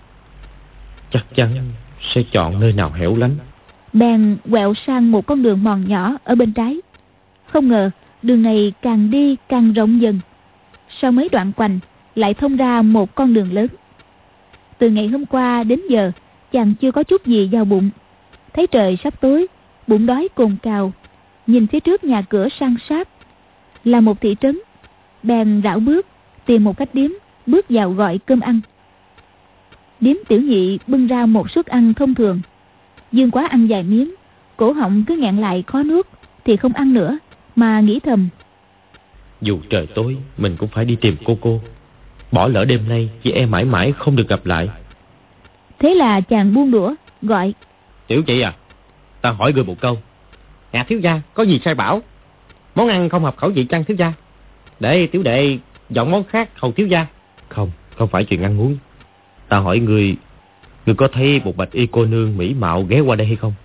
chắc chắn sẽ chọn nơi nào hẻo lánh. Bèn quẹo sang một con đường mòn nhỏ ở bên trái. Không ngờ đường này càng đi càng rộng dần. Sau mấy đoạn quanh lại thông ra một con đường lớn. Từ ngày hôm qua đến giờ chàng chưa có chút gì vào bụng. Thấy trời sắp tối, bụng đói cồn cào. Nhìn phía trước nhà cửa san sát là một thị trấn, bèn rảo bước tìm một khách điếm, bước vào gọi cơm ăn. Điếm tiểu nhị bưng ra một suất ăn thông thường. Dương Quá ăn vài miếng, cổ họng cứ nghẹn lại khó nuốt, thì không ăn nữa, mà nghĩ thầm, dù trời tối mình cũng phải đi tìm cô. Bỏ lỡ đêm nay chị em mãi mãi không được gặp lại. Thế là chàng buông đũa gọi, Tiểu chị à, ta hỏi ngươi một câu. Nhà thiếu gia có gì sai bảo? Món ăn không hợp khẩu vị chăng thiếu gia? Để tiểu đệ dọn món khác hầu thiếu gia. Không phải chuyện ăn uống. Ta hỏi ngươi có thấy một bạch y cô nương mỹ mạo ghé qua đây hay không?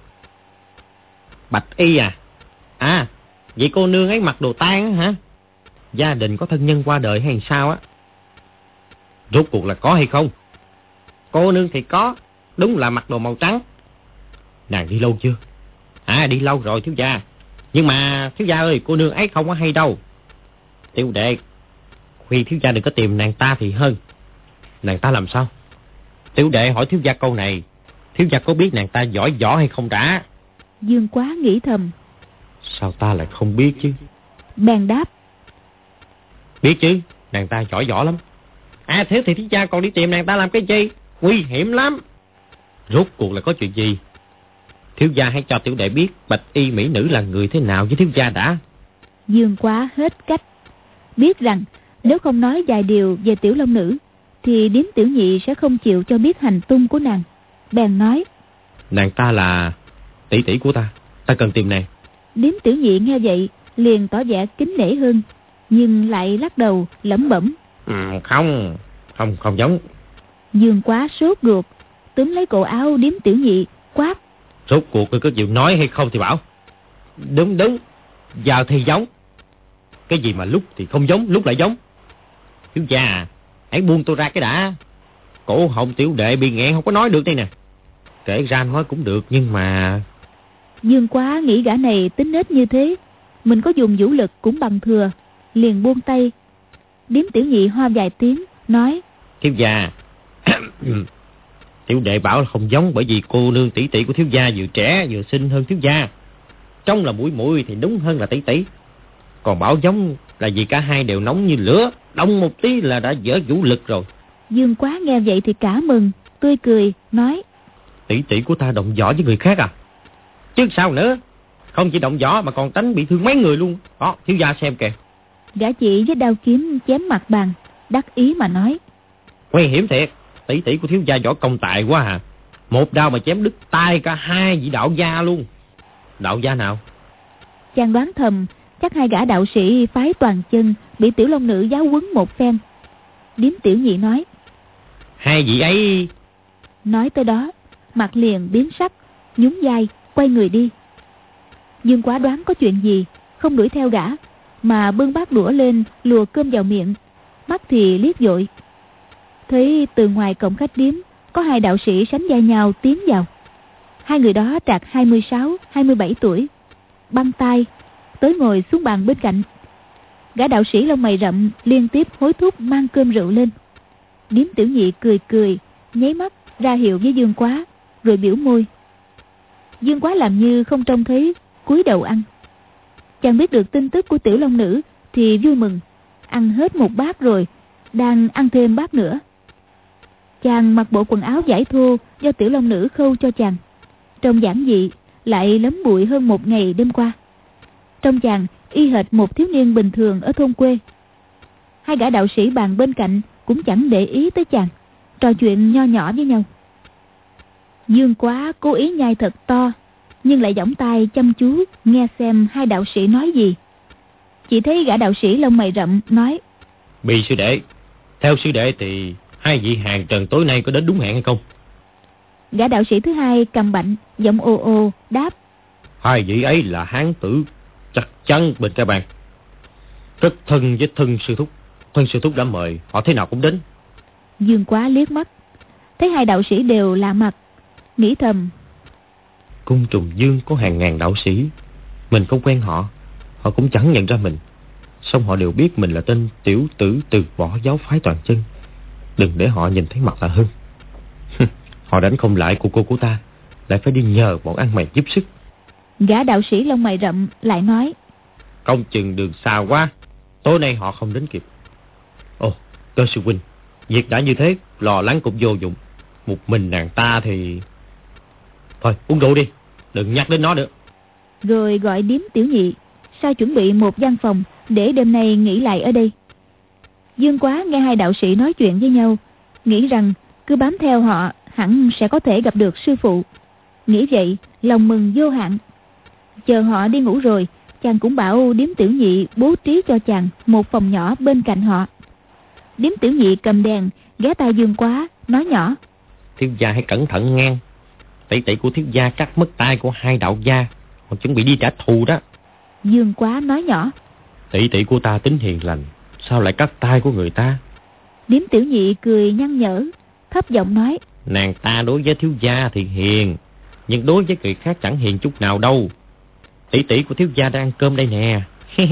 Bạch y à? À, vậy cô nương ấy mặc đồ tang hả? Gia đình có thân nhân qua đời hay sao á? Rốt cuộc là có hay không? Cô nương thì có, đúng là mặc đồ màu trắng. Nàng đi lâu chưa? À, đi lâu rồi thiếu gia. Nhưng mà thiếu gia ơi, cô nương ấy không có hay đâu. Tiểu đệ khuyên thiếu gia đừng có tìm nàng ta thì hơn. Nàng ta làm sao? Tiểu đệ hỏi thiếu gia câu này, thiếu gia có biết nàng ta giỏi võ hay không đã? Dương Quá nghĩ thầm, sao ta lại không biết chứ? Bèn đáp, biết chứ, nàng ta giỏi võ lắm. À, thế thì thiếu gia còn đi tìm nàng ta làm cái gì? Nguy hiểm lắm. Rốt cuộc là có chuyện gì? Thiếu gia hãy cho tiểu đệ biết bạch y mỹ nữ là người thế nào với thiếu gia đã. Dương Quá hết cách. Biết rằng nếu không nói vài điều về tiểu long nữ thì điếm tiểu nhị sẽ không chịu cho biết hành tung của nàng. Bèn nói, nàng ta là tỷ tỷ của ta cần tìm nàng. Điếm tiểu nhị nghe vậy liền tỏ vẻ kính nể hơn, nhưng lại lắc đầu lẩm bẩm, Không giống. Dương Quá sốt ruột, túm lấy cổ áo điếm tiểu nhị quát, Rốt cuộc ngươi có chịu nói hay không thì bảo. Đúng, giờ thì giống. Cái gì mà lúc thì không giống, lúc lại giống? Thiếu gia à, hãy buông tôi ra cái đã. Cổ họng tiểu đệ bị nghẹn không có nói được đây nè. Kể ra nói cũng được, nhưng mà... Dương Quá nghĩ gã này tính nết như thế, mình có dùng vũ lực cũng bằng thừa, liền buông tay. Điếm tiểu nhị ho vài tiếng, nói, thiếu gia, tiểu đệ bảo là không giống bởi vì cô nương tỷ tỷ của thiếu gia vừa trẻ vừa xinh hơn thiếu gia. Trông là mũi thì đúng hơn là tỷ tỷ. Còn bảo giống là vì cả hai đều nóng như lửa, đông một tí là đã dở vũ lực rồi. Dương Quá nghe vậy thì cả mừng, tươi cười, nói, tỷ tỷ của ta động võ với người khác à? Chứ sao nữa, không chỉ động võ mà còn đánh bị thương mấy người luôn. Đó, thiếu gia xem kìa. Gã chỉ với đao kiếm chém mặt bàn, đắc ý mà nói, nguy hiểm thiệt, tỷ tỷ của thiếu gia võ công tài quá à. Một đao mà chém đứt tay cả hai vị đạo gia luôn. Đạo gia nào? Chàng đoán thầm chắc hai gã đạo sĩ phái Toàn Chân bị tiểu long nữ giáo huấn một phen. Điếm tiểu nhị nói, hai vị ấy... Nói tới đó, mặt liền biến sắc, nhún vai, quay người đi. Dương Quá đoán có chuyện gì, không đuổi theo gã, mà bưng bát đũa lên lùa cơm vào miệng, mắt thì liếc vội. Thấy từ ngoài cổng khách điếm có hai đạo sĩ sánh vai nhau tiến vào. Hai người đó trạc 26, 27 tuổi, băng tai, tới ngồi xuống bàn bên cạnh. Gã đạo sĩ lông mày rậm liên tiếp hối thúc mang cơm rượu lên. Điếm Tiểu Nhị cười cười, nháy mắt ra hiệu với Dương Quá, rồi biểu môi. Dương Quá làm như không trông thấy, cúi đầu ăn. Chàng biết được tin tức của Tiểu Long Nữ thì vui mừng, ăn hết một bát rồi, đang ăn thêm bát nữa. Chàng mặc bộ quần áo vải thô do Tiểu Long Nữ khâu cho chàng, trông giản dị, lại lấm bụi hơn một ngày đêm qua. Trông chàng y hệt một thiếu niên bình thường ở thôn quê. Hai gã đạo sĩ bàn bên cạnh cũng chẳng để ý tới chàng, trò chuyện nho nhỏ với nhau. Dương Quá cố ý nhai thật to, nhưng lại giỏng tai chăm chú nghe xem hai đạo sĩ nói gì. Chỉ thấy gã đạo sĩ lông mày rậm nói: Bì sư đệ, theo sư đệ thì hai vị hàng trần tối nay có đến đúng hẹn hay không? Gã đạo sĩ thứ hai cầm bạnh, giọng ồ ồ đáp: Hai vị ấy là hán tử, chắc chắn bên cái bàn. Rất thân với thân sư thúc, thân sư thúc đã mời, họ thế nào cũng đến. Dương Quá liếc mắt, thấy hai đạo sĩ đều lạ mặt, nghĩ thầm: Cung Trùng Dương có hàng ngàn đạo sĩ, mình không quen họ, họ cũng chẳng nhận ra mình. Song họ đều biết mình là tên tiểu tử từ bỏ giáo phái Toàn Chân. Đừng để họ nhìn thấy mặt là hơn. Họ đánh không lại của cô của ta, lại phải đi nhờ bọn ăn mày giúp sức. Gã đạo sĩ lông mày rậm lại nói: Công chừng đường xa quá, tối nay họ không đến kịp. Ồ, Cơ sư huynh, việc đã như thế, lo lắng cũng vô dụng. Một mình nàng ta thì... Thôi, uống rượu đi, đừng nhắc đến nó nữa. Rồi gọi Điếm Tiểu Nhị sao chuẩn bị một gian phòng để đêm nay nghỉ lại ở đây. Dương Quá nghe hai đạo sĩ nói chuyện với nhau, nghĩ rằng cứ bám theo họ hẳn sẽ có thể gặp được sư phụ. Nghĩ vậy, lòng mừng vô hạn. Chờ họ đi ngủ rồi, chàng cũng bảo Điếm Tiểu Nhị bố trí cho chàng một phòng nhỏ bên cạnh họ. Điếm Tiểu Nhị cầm đèn ghé tai Dương Quá nói nhỏ: Thiếu gia hãy cẩn thận nghe. Tỷ tỷ của thiếu gia cắt mất tay của hai đạo gia, họ chuẩn bị đi trả thù đó. Dương Quá nói nhỏ: Tỷ tỷ của ta tính hiền lành, sao lại cắt tay của người ta? Điếm Tiểu Nhị cười nhăn nhở, thấp giọng nói: Nàng ta đối với thiếu gia thì hiền, nhưng đối với người khác chẳng hiền chút nào đâu. Tỷ tỷ của thiếu gia đang ăn cơm đây nè.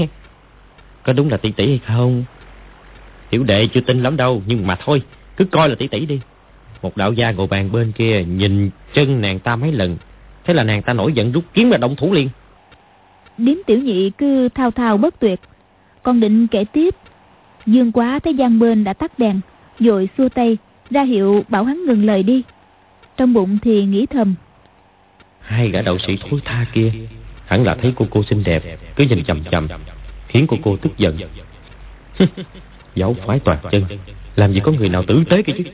Có đúng là tỷ tỷ hay không? Tiểu đệ chưa tin lắm đâu, nhưng mà thôi, cứ coi là tỷ tỷ đi. Một đạo gia ngồi bàn bên kia nhìn chân nàng ta mấy lần, thế là nàng ta nổi giận rút kiếm ra động thủ liền. Điếm Tiểu Nhị cứ thao thao bất tuyệt, còn định kể tiếp. Dương Quá thấy gian bên đã tắt đèn, vội xua tay ra hiệu bảo hắn ngừng lời đi. Trong bụng thì nghĩ thầm: Hai gã đạo sĩ thối tha kia hẳn là thấy cô xinh đẹp, cứ nhìn chằm chằm, khiến cô tức giận. Giáo phái Toàn Chân, làm gì có người nào tử tế kia chứ.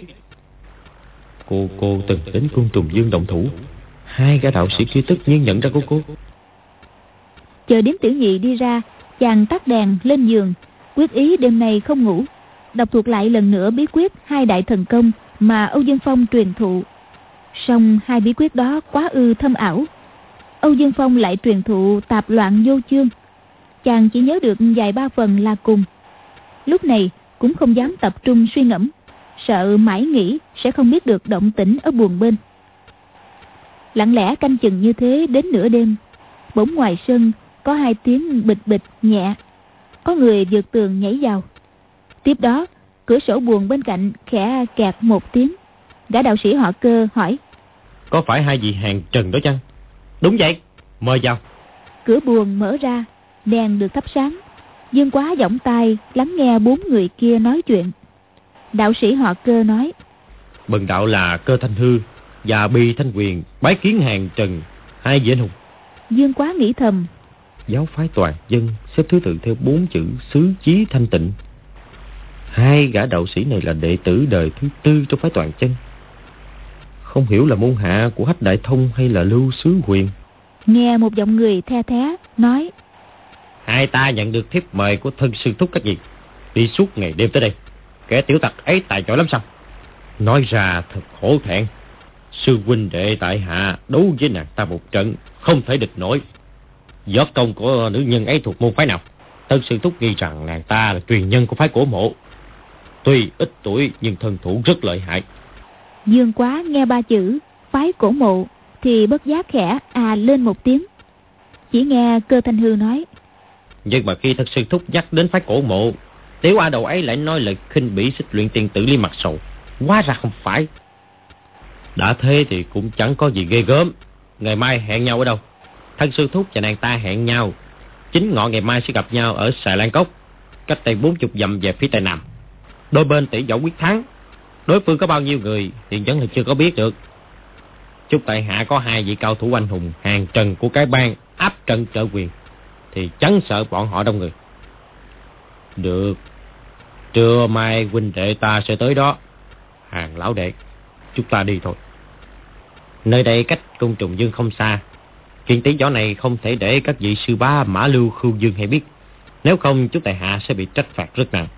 Cô từng đến Cung Trùng Dương động thủ, hai gã đạo sĩ kia tất nhiên nhận ra cô. Chờ Điếm Tiểu Nhị đi ra, chàng tắt đèn lên giường, quyết ý đêm nay không ngủ, đọc thuộc lại lần nữa bí quyết hai đại thần công mà Âu Dương Phong truyền thụ. Song hai bí quyết đó quá ư thâm ảo. Âu Dương Phong lại truyền thụ tạp loạn vô chương, chàng chỉ nhớ được vài ba phần là cùng. Lúc này cũng không dám tập trung suy ngẫm, sợ mãi nghĩ sẽ không biết được động tĩnh ở buồng bên. Lặng lẽ canh chừng như thế đến nửa đêm, bỗng ngoài sân có hai tiếng bịch bịch nhẹ, có người vượt tường nhảy vào. Tiếp đó cửa sổ buồng bên cạnh khẽ kẹt một tiếng. Gã đạo sĩ họ Cơ hỏi: Có phải hai vị hàng trần đó chăng? Đúng vậy, mời vào. Cửa buồng mở ra, đèn được thắp sáng. Dương Quá giỏng tai lắng nghe bốn người kia nói chuyện. Đạo sĩ họ Cơ nói: Bần đạo là Cơ Thanh Hư và Bì Thanh Quyền, bái kiến hàng trần hai vị anh hùng. Dương Quá nghĩ thầm: Giáo phái Toàn Dân xếp thứ tự theo 4 chữ xứ chí thanh tịnh. Hai gã đạo sĩ này là đệ tử đời thứ 4 trong phái Toàn Chân. Không hiểu là môn hạ của Hách Đại Thông hay là Lưu Xứ Huyền. Nghe một giọng người the thé nói: Hai ta nhận được thiếp mời của thân sư thúc các vị, đi suốt ngày đêm tới đây. Kẻ tiểu tặc ấy tài giỏi lắm sao? Nói ra thật hổ thẹn. Sư huynh đệ tại hạ đấu với nàng ta một trận, không thể địch nổi. Võ công của nữ nhân ấy thuộc môn phái nào? Tân Sư Thúc nghi rằng nàng ta là truyền nhân của phái Cổ Mộ. Tuy ít tuổi nhưng thân thủ rất lợi hại. Dương Quá nghe ba chữ phái Cổ Mộ thì bất giác khẽ lên một tiếng. Chỉ nghe Cơ Thanh Hư nói: Nhưng mà khi Tân Sư Thúc nhắc đến phái Cổ Mộ, tiểu a đầu ấy lại nói lời khinh bỉ Xích Luyện Tiên Tử Lý Mặt Sầu. Hóa ra không phải. Đã thế thì cũng chẳng có gì ghê gớm. Ngày mai hẹn nhau ở đâu? Tân Sư Thúc và nàng ta hẹn nhau chính ngọ ngày mai sẽ gặp nhau ở Xà Lan Cốc, cách đây 40 dặm về phía tây nam. Đôi bên tỷ võ quyết thắng. Đối phương có bao nhiêu người thì vẫn là chưa có biết được. Chúc tại hạ có 2 vị cao thủ anh hùng hàng trần của cái bang áp trận trợ quyền, thì chẳng sợ bọn họ đông người. Được, trưa mai huynh đệ ta sẽ tới đó. Hàng lão đệ, chúng ta đi thôi. Nơi đây cách cung Trùng Dương không xa. Chuyện tỷ võ này không thể để các vị sư bá Mã Lưu, Khưu Dương hay biết. Nếu không chúng tại hạ sẽ bị trách phạt rất nặng.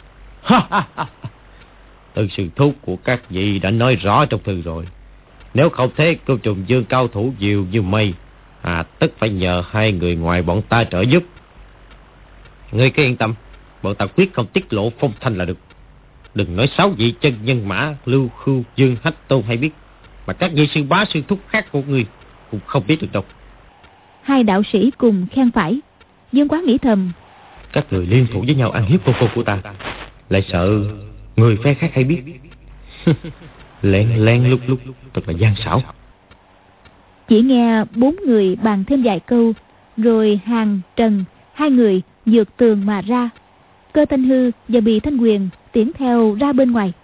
Từ Sư Thúc của các vị đã nói rõ trong thư rồi. Nếu không thế cung Trùng Dương cao thủ nhiều như mây, tất phải nhờ 2 người ngoài bọn ta trợ giúp. Ngươi cứ yên tâm, bọn ta quyết không tiết lộ phong thanh là được. Đừng nói 6 vị chân nhân Mã Lưu, Khưu Dương, Hách Tôn hay biết, mà các vị sư bá sư thúc khác của ngươi cũng không biết được đâu. 2 đạo sĩ cùng khen phải. Dương Quá nghĩ thầm: Các người liên thủ với nhau ăn hiếp cô của ta, lại sợ người phe khác hay biết. Lén lén lúc lúc thật là gian xảo. Chỉ nghe 4 người bàn thêm vài câu, rồi Hàn, Trần 2 người vượt tường mà ra. Cơ Thanh Hư và Bì Thanh Huyền tiến theo ra bên ngoài.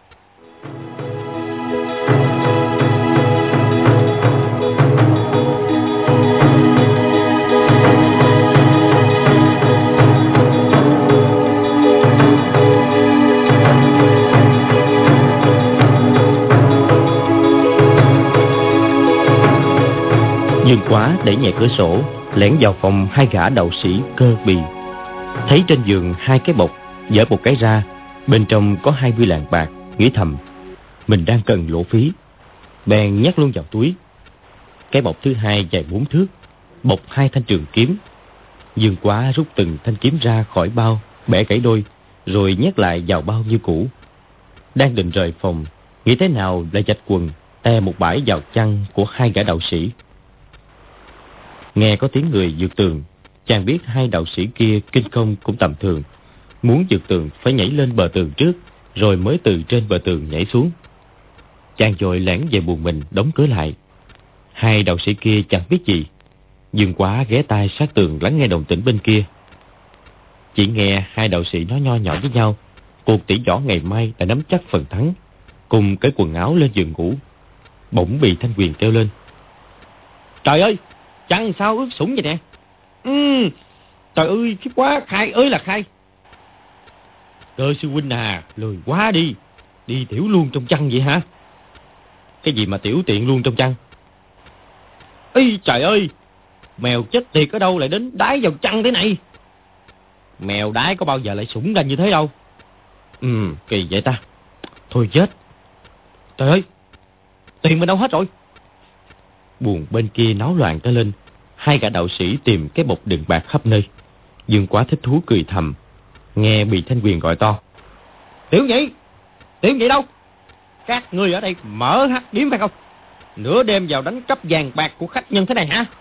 Dương Quá đẩy nhẹ cửa sổ, lẻn vào phòng 2 gã đạo sĩ Cơ, Bì. Thấy trên giường 2 cái bọc, dở một cái ra, bên trong có 20 lạng bạc, nghĩ thầm mình đang cần lộ phí, bèn nhét luôn vào túi. Cái bọc thứ 2 dài 4 thước, bọc 2 thanh trường kiếm. Dương Quá rút từng thanh kiếm ra khỏi bao, bẻ gãy đôi, rồi nhét lại vào bao như cũ. Đang định rời phòng, nghĩ thế nào lại vạch quần te một bãi vào chăn của 2 gã đạo sĩ. Nghe có tiếng người vượt tường, chàng biết 2 đạo sĩ kia kinh công cũng tầm thường. Muốn vượt tường phải nhảy lên bờ tường trước, rồi mới từ trên bờ tường nhảy xuống. Chàng vội lẻn về buồng mình, đóng cửa lại. 2 đạo sĩ kia chẳng biết gì. Dương Quá ghé tai sát tường lắng nghe động tĩnh bên kia. Chỉ nghe 2 đạo sĩ nói nho nhỏ với nhau, cuộc tỷ võ ngày mai đã nắm chắc phần thắng, cùng cái quần áo lên giường ngủ. Bỗng Bì Thanh Huyền kêu lên: Trời ơi, chăn sao ướt sũng vậy nè. Trời ơi, khiếp quá, khai ơi là khai. Cơ sư huynh à, lười quá đi. Đi tiểu luôn trong chăn vậy hả? Cái gì mà tiểu tiện luôn trong chăn? Ây trời ơi, mèo chết tiệt ở đâu lại đến đái vào chăn thế này? Mèo đái có bao giờ lại sũng ra như thế đâu. Kỳ vậy ta. Thôi chết. Trời ơi, tiền mình đâu hết rồi? Buồng bên kia náo loạn cả lên. 2 gã đạo sĩ tìm cái bọc đựng bạc khắp nơi. Dương Quá thích thú cười thầm, nghe Bì Thanh Huyền gọi to: Tiểu nhị đâu? Các ngươi ở đây mở hắc điếm phải không? Nửa đêm vào đánh cắp vàng bạc của khách nhân thế này hả?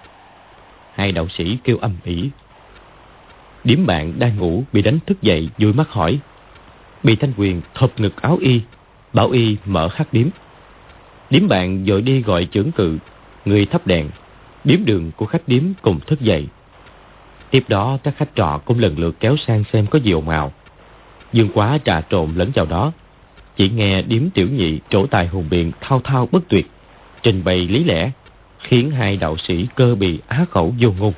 2 đạo sĩ kêu ầm ĩ. Điếm bạn đang ngủ bị đánh thức dậy, dụi mắt hỏi. Bì Thanh Huyền thộp ngực áo y, bảo y mở hắc điếm. Điếm bạn vội đi gọi chưởng cự, người thắp đèn. Điếm đường của khách điếm cùng thức dậy. Tiếp đó các khách trọ cũng lần lượt kéo sang xem có gì ồn ào. Dương Quá trà trộn lẫn vào đó. Chỉ nghe điếm tiểu nhị trổ tài hùng biện thao thao bất tuyệt, trình bày lý lẽ, khiến 2 đạo sĩ Cơ, Bì á khẩu vô ngôn.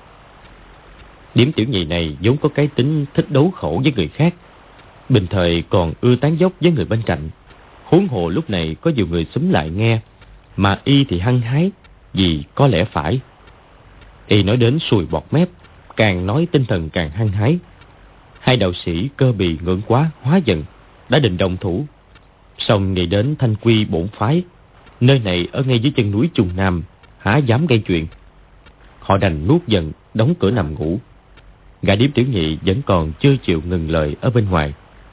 Điếm tiểu nhị này vốn có cái tính thích đấu khẩu với người khác, bình thời còn ưa tán dóc với người bên cạnh. Huống hồ lúc này có nhiều người xúm lại nghe, mà y thì hăng hái vì có lẽ phải. Y nói đến sùi bọt mép, càng nói tinh thần càng hăng hái. 2 đạo sĩ Cơ, Bì ngưỡng quá hóa giận, đã định động thủ. Xong nghĩ đến Thanh Quy bổn phái, nơi này ở ngay dưới chân núi Trùng Nam, há dám gây chuyện. họ đành nuốt giận, đóng cửa nằm ngủ. Gã điếm tiểu nhị vẫn còn chưa chịu ngừng lời ở bên ngoài.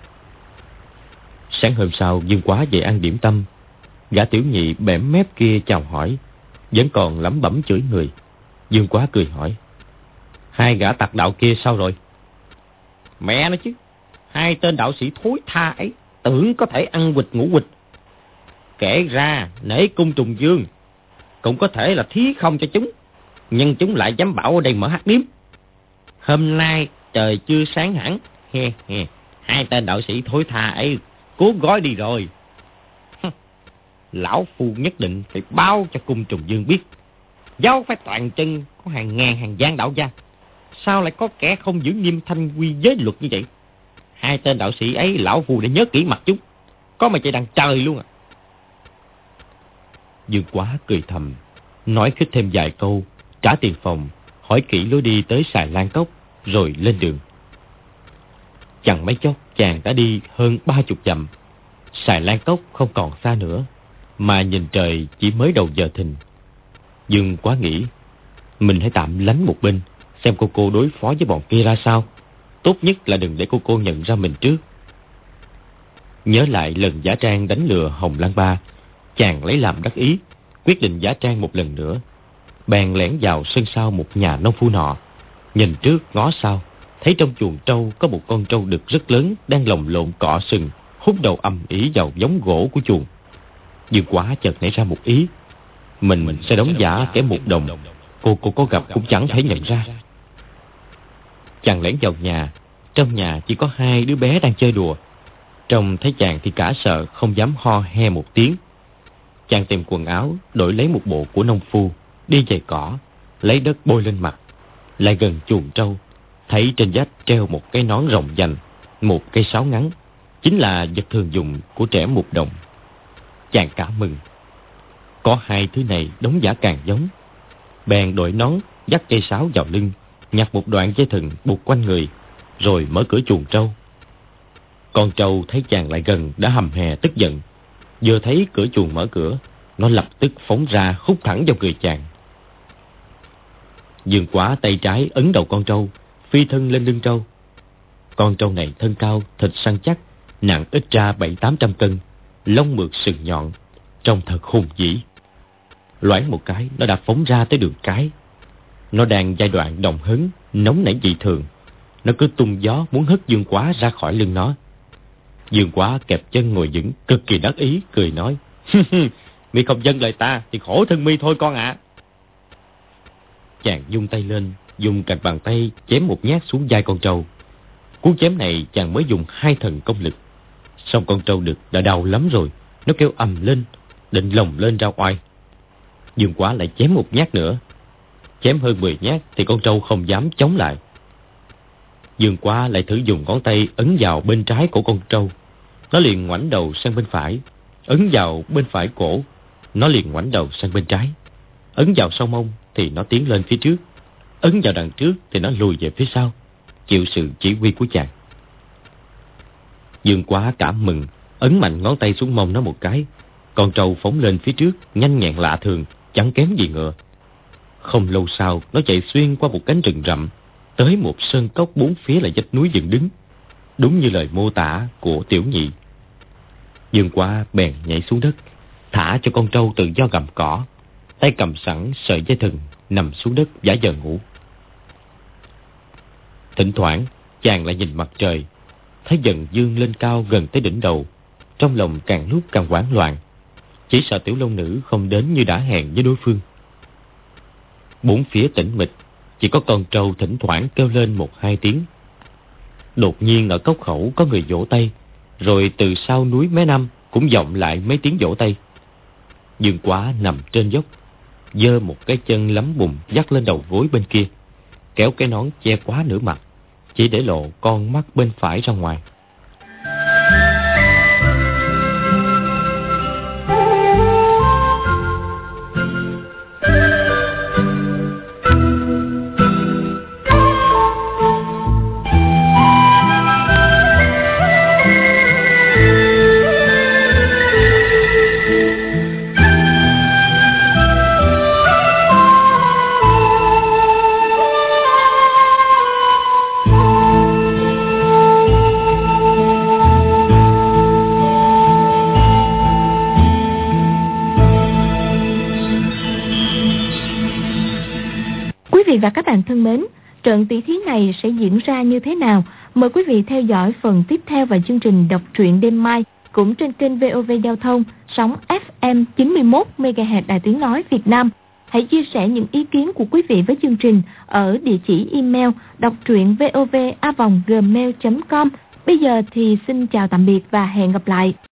Sáng hôm sau, Dương Quá về ăn điểm tâm. Gã tiểu nhị bẽm mép kia chào hỏi, vẫn còn lẩm bẩm chửi người. Dương Quá cười hỏi: hai gã tặc đạo kia sao rồi? Mẹ nó chứ, hai tên đạo sĩ thối tha ấy tưởng có thể ăn quỵt ngủ quỵt. Kể ra nể cung Trùng Dương, cũng có thể là thí không cho chúng, nhưng chúng lại dám bảo ở đây mở hát điếm. Hôm nay trời chưa sáng hẳn, hai tên đạo sĩ thối tha ấy cố gói đi rồi. Lão phu nhất định phải báo cho cung Trùng Dương biết, giáo phái toàn chân có hàng ngàn hàng gian đạo gia, sao lại có kẻ không giữ nghiêm thanh quy giới luật như vậy? Hai tên đạo sĩ ấy lão phu đã nhớ kỹ mặt chúng, có mà chạy đằng trời luôn à. Dương Quá cười thầm, nói khích thêm vài câu, trả tiền phòng, hỏi kỹ lối đi tới Xài Lan Cốc, rồi lên đường. Chẳng mấy chốc chàng đã đi hơn 30 dặm. Xài Lan Cốc không còn xa nữa, mà nhìn trời chỉ mới đầu giờ thìn. Dương Quá nghĩ, mình hãy tạm lánh một bên, xem cô đối phó với bọn kia ra sao. Tốt nhất là đừng để cô nhận ra mình trước. Nhớ lại lần giả trang đánh lừa Hồng Lan Ba, chàng lấy làm đắc ý, quyết định giả trang một lần nữa. Bèn lẻn vào sân sau một nhà nông phu nọ, nhìn trước ngó sau, thấy trong chuồng trâu có một con trâu đực rất lớn đang lồng lộn cọ sừng, hút đầu ầm ĩ vào giống gỗ của chuồng. Dương Quá chợt nảy ra một ý, mình sẽ đóng giả kẻ một đồng, cô có gặp cũng chẳng thể nhận ra. Chàng lẻn vào nhà, trong nhà chỉ có hai đứa bé đang chơi đùa. Trông thấy chàng thì cả sợ, không dám ho he một tiếng. Chàng tìm quần áo, đổi lấy một bộ của nông phu, đi giày cỏ, lấy đất bôi lên mặt. Lại gần chuồng trâu, thấy trên vách treo một cái nón rộng vành, một cây sáo ngắn, chính là vật thường dùng của trẻ mục đồng. Chàng cả mừng, có hai thứ này đóng giả càng giống. Bèn đội nón, dắt cây sáo vào lưng, nhặt một đoạn dây thừng buộc quanh người, rồi mở cửa chuồng trâu. Con trâu thấy chàng lại gần đã hầm hè tức giận, vừa thấy cửa chuồng mở cửa, nó lập tức phóng ra hút thẳng vào người chàng. Dương Quá tay trái ấn đầu con trâu, phi thân lên lưng trâu. Con trâu này thân cao, thịt săn chắc, nặng ít ra 700-800 cân, lông mượt sừng nhọn, trông thật hùng vĩ. Loáng một cái, nó đã phóng ra tới đường cái. Nó đang giai đoạn đồng hứng, nóng nảy dị thường. Nó cứ tung gió muốn hất Dương Quá ra khỏi lưng nó. Dương Quá kẹp chân ngồi vững, cực kỳ đắc ý, cười nói: mi không vâng lời ta thì khổ thân mi thôi con ạ. Chàng vung tay lên, dùng cạnh bàn tay chém một nhát xuống vai con trâu. Cú chém này chàng mới dùng 2 thần công lực. Xong con trâu đực đã đau lắm rồi, nó kêu ầm lên, định lồng lên ra oai. Dương Quá lại chém một nhát nữa. Chém hơn 10 nhát thì con trâu không dám chống lại. Dương Quá lại thử dùng ngón tay ấn vào bên trái của con trâu. Nó liền ngoảnh đầu sang bên phải. Ấn vào bên phải cổ, nó liền ngoảnh đầu sang bên trái. Ấn vào sau mông thì nó tiến lên phía trước. Ấn vào đằng trước thì nó lùi về phía sau, chịu sự chỉ huy của chàng. Dương Quá cảm mừng, ấn mạnh ngón tay xuống mông nó một cái. Con trâu phóng lên phía trước, nhanh nhẹn lạ thường, chẳng kém gì ngựa. Không lâu sau, nó chạy xuyên qua một cánh rừng rậm, tới một sơn cốc bốn phía là vách núi dựng đứng, đúng như lời mô tả của tiểu nhị. Dương Quá bèn nhảy xuống đất, thả cho con trâu tự do gặm cỏ, tay cầm sẵn sợi dây thừng, nằm xuống đất giả vờ ngủ. Thỉnh thoảng chàng lại nhìn mặt trời, thấy dần dương lên cao gần tới đỉnh đầu, trong lòng càng lúc càng hoảng loạn, chỉ sợ tiểu long nữ không đến như đã hẹn với đối phương. Bốn phía tĩnh mịch, chỉ có con trâu thỉnh thoảng kêu lên 1-2 tiếng. Đột nhiên ở cốc khẩu có người vỗ tay, rồi từ sau núi Mé Năm cũng vọng lại mấy tiếng vỗ tay. Dương Quá nằm trên dốc, giơ một cái chân lấm bùn dắt lên đầu gối bên kia, kéo cái nón che quá nửa mặt, chỉ để lộ con mắt bên phải ra ngoài. vị và các bạn thân mến, trận tỷ thí này sẽ diễn ra như thế nào? Mời quý vị theo dõi phần tiếp theo vào chương trình đọc truyện đêm mai cũng trên kênh VOV Giao thông, sóng FM 91 MHz Đài Tiếng nói Việt Nam. Hãy chia sẻ những ý kiến của quý vị với chương trình ở địa chỉ email đoctruyện@vov.gmail.com. Bây giờ thì xin chào tạm biệt và hẹn gặp lại.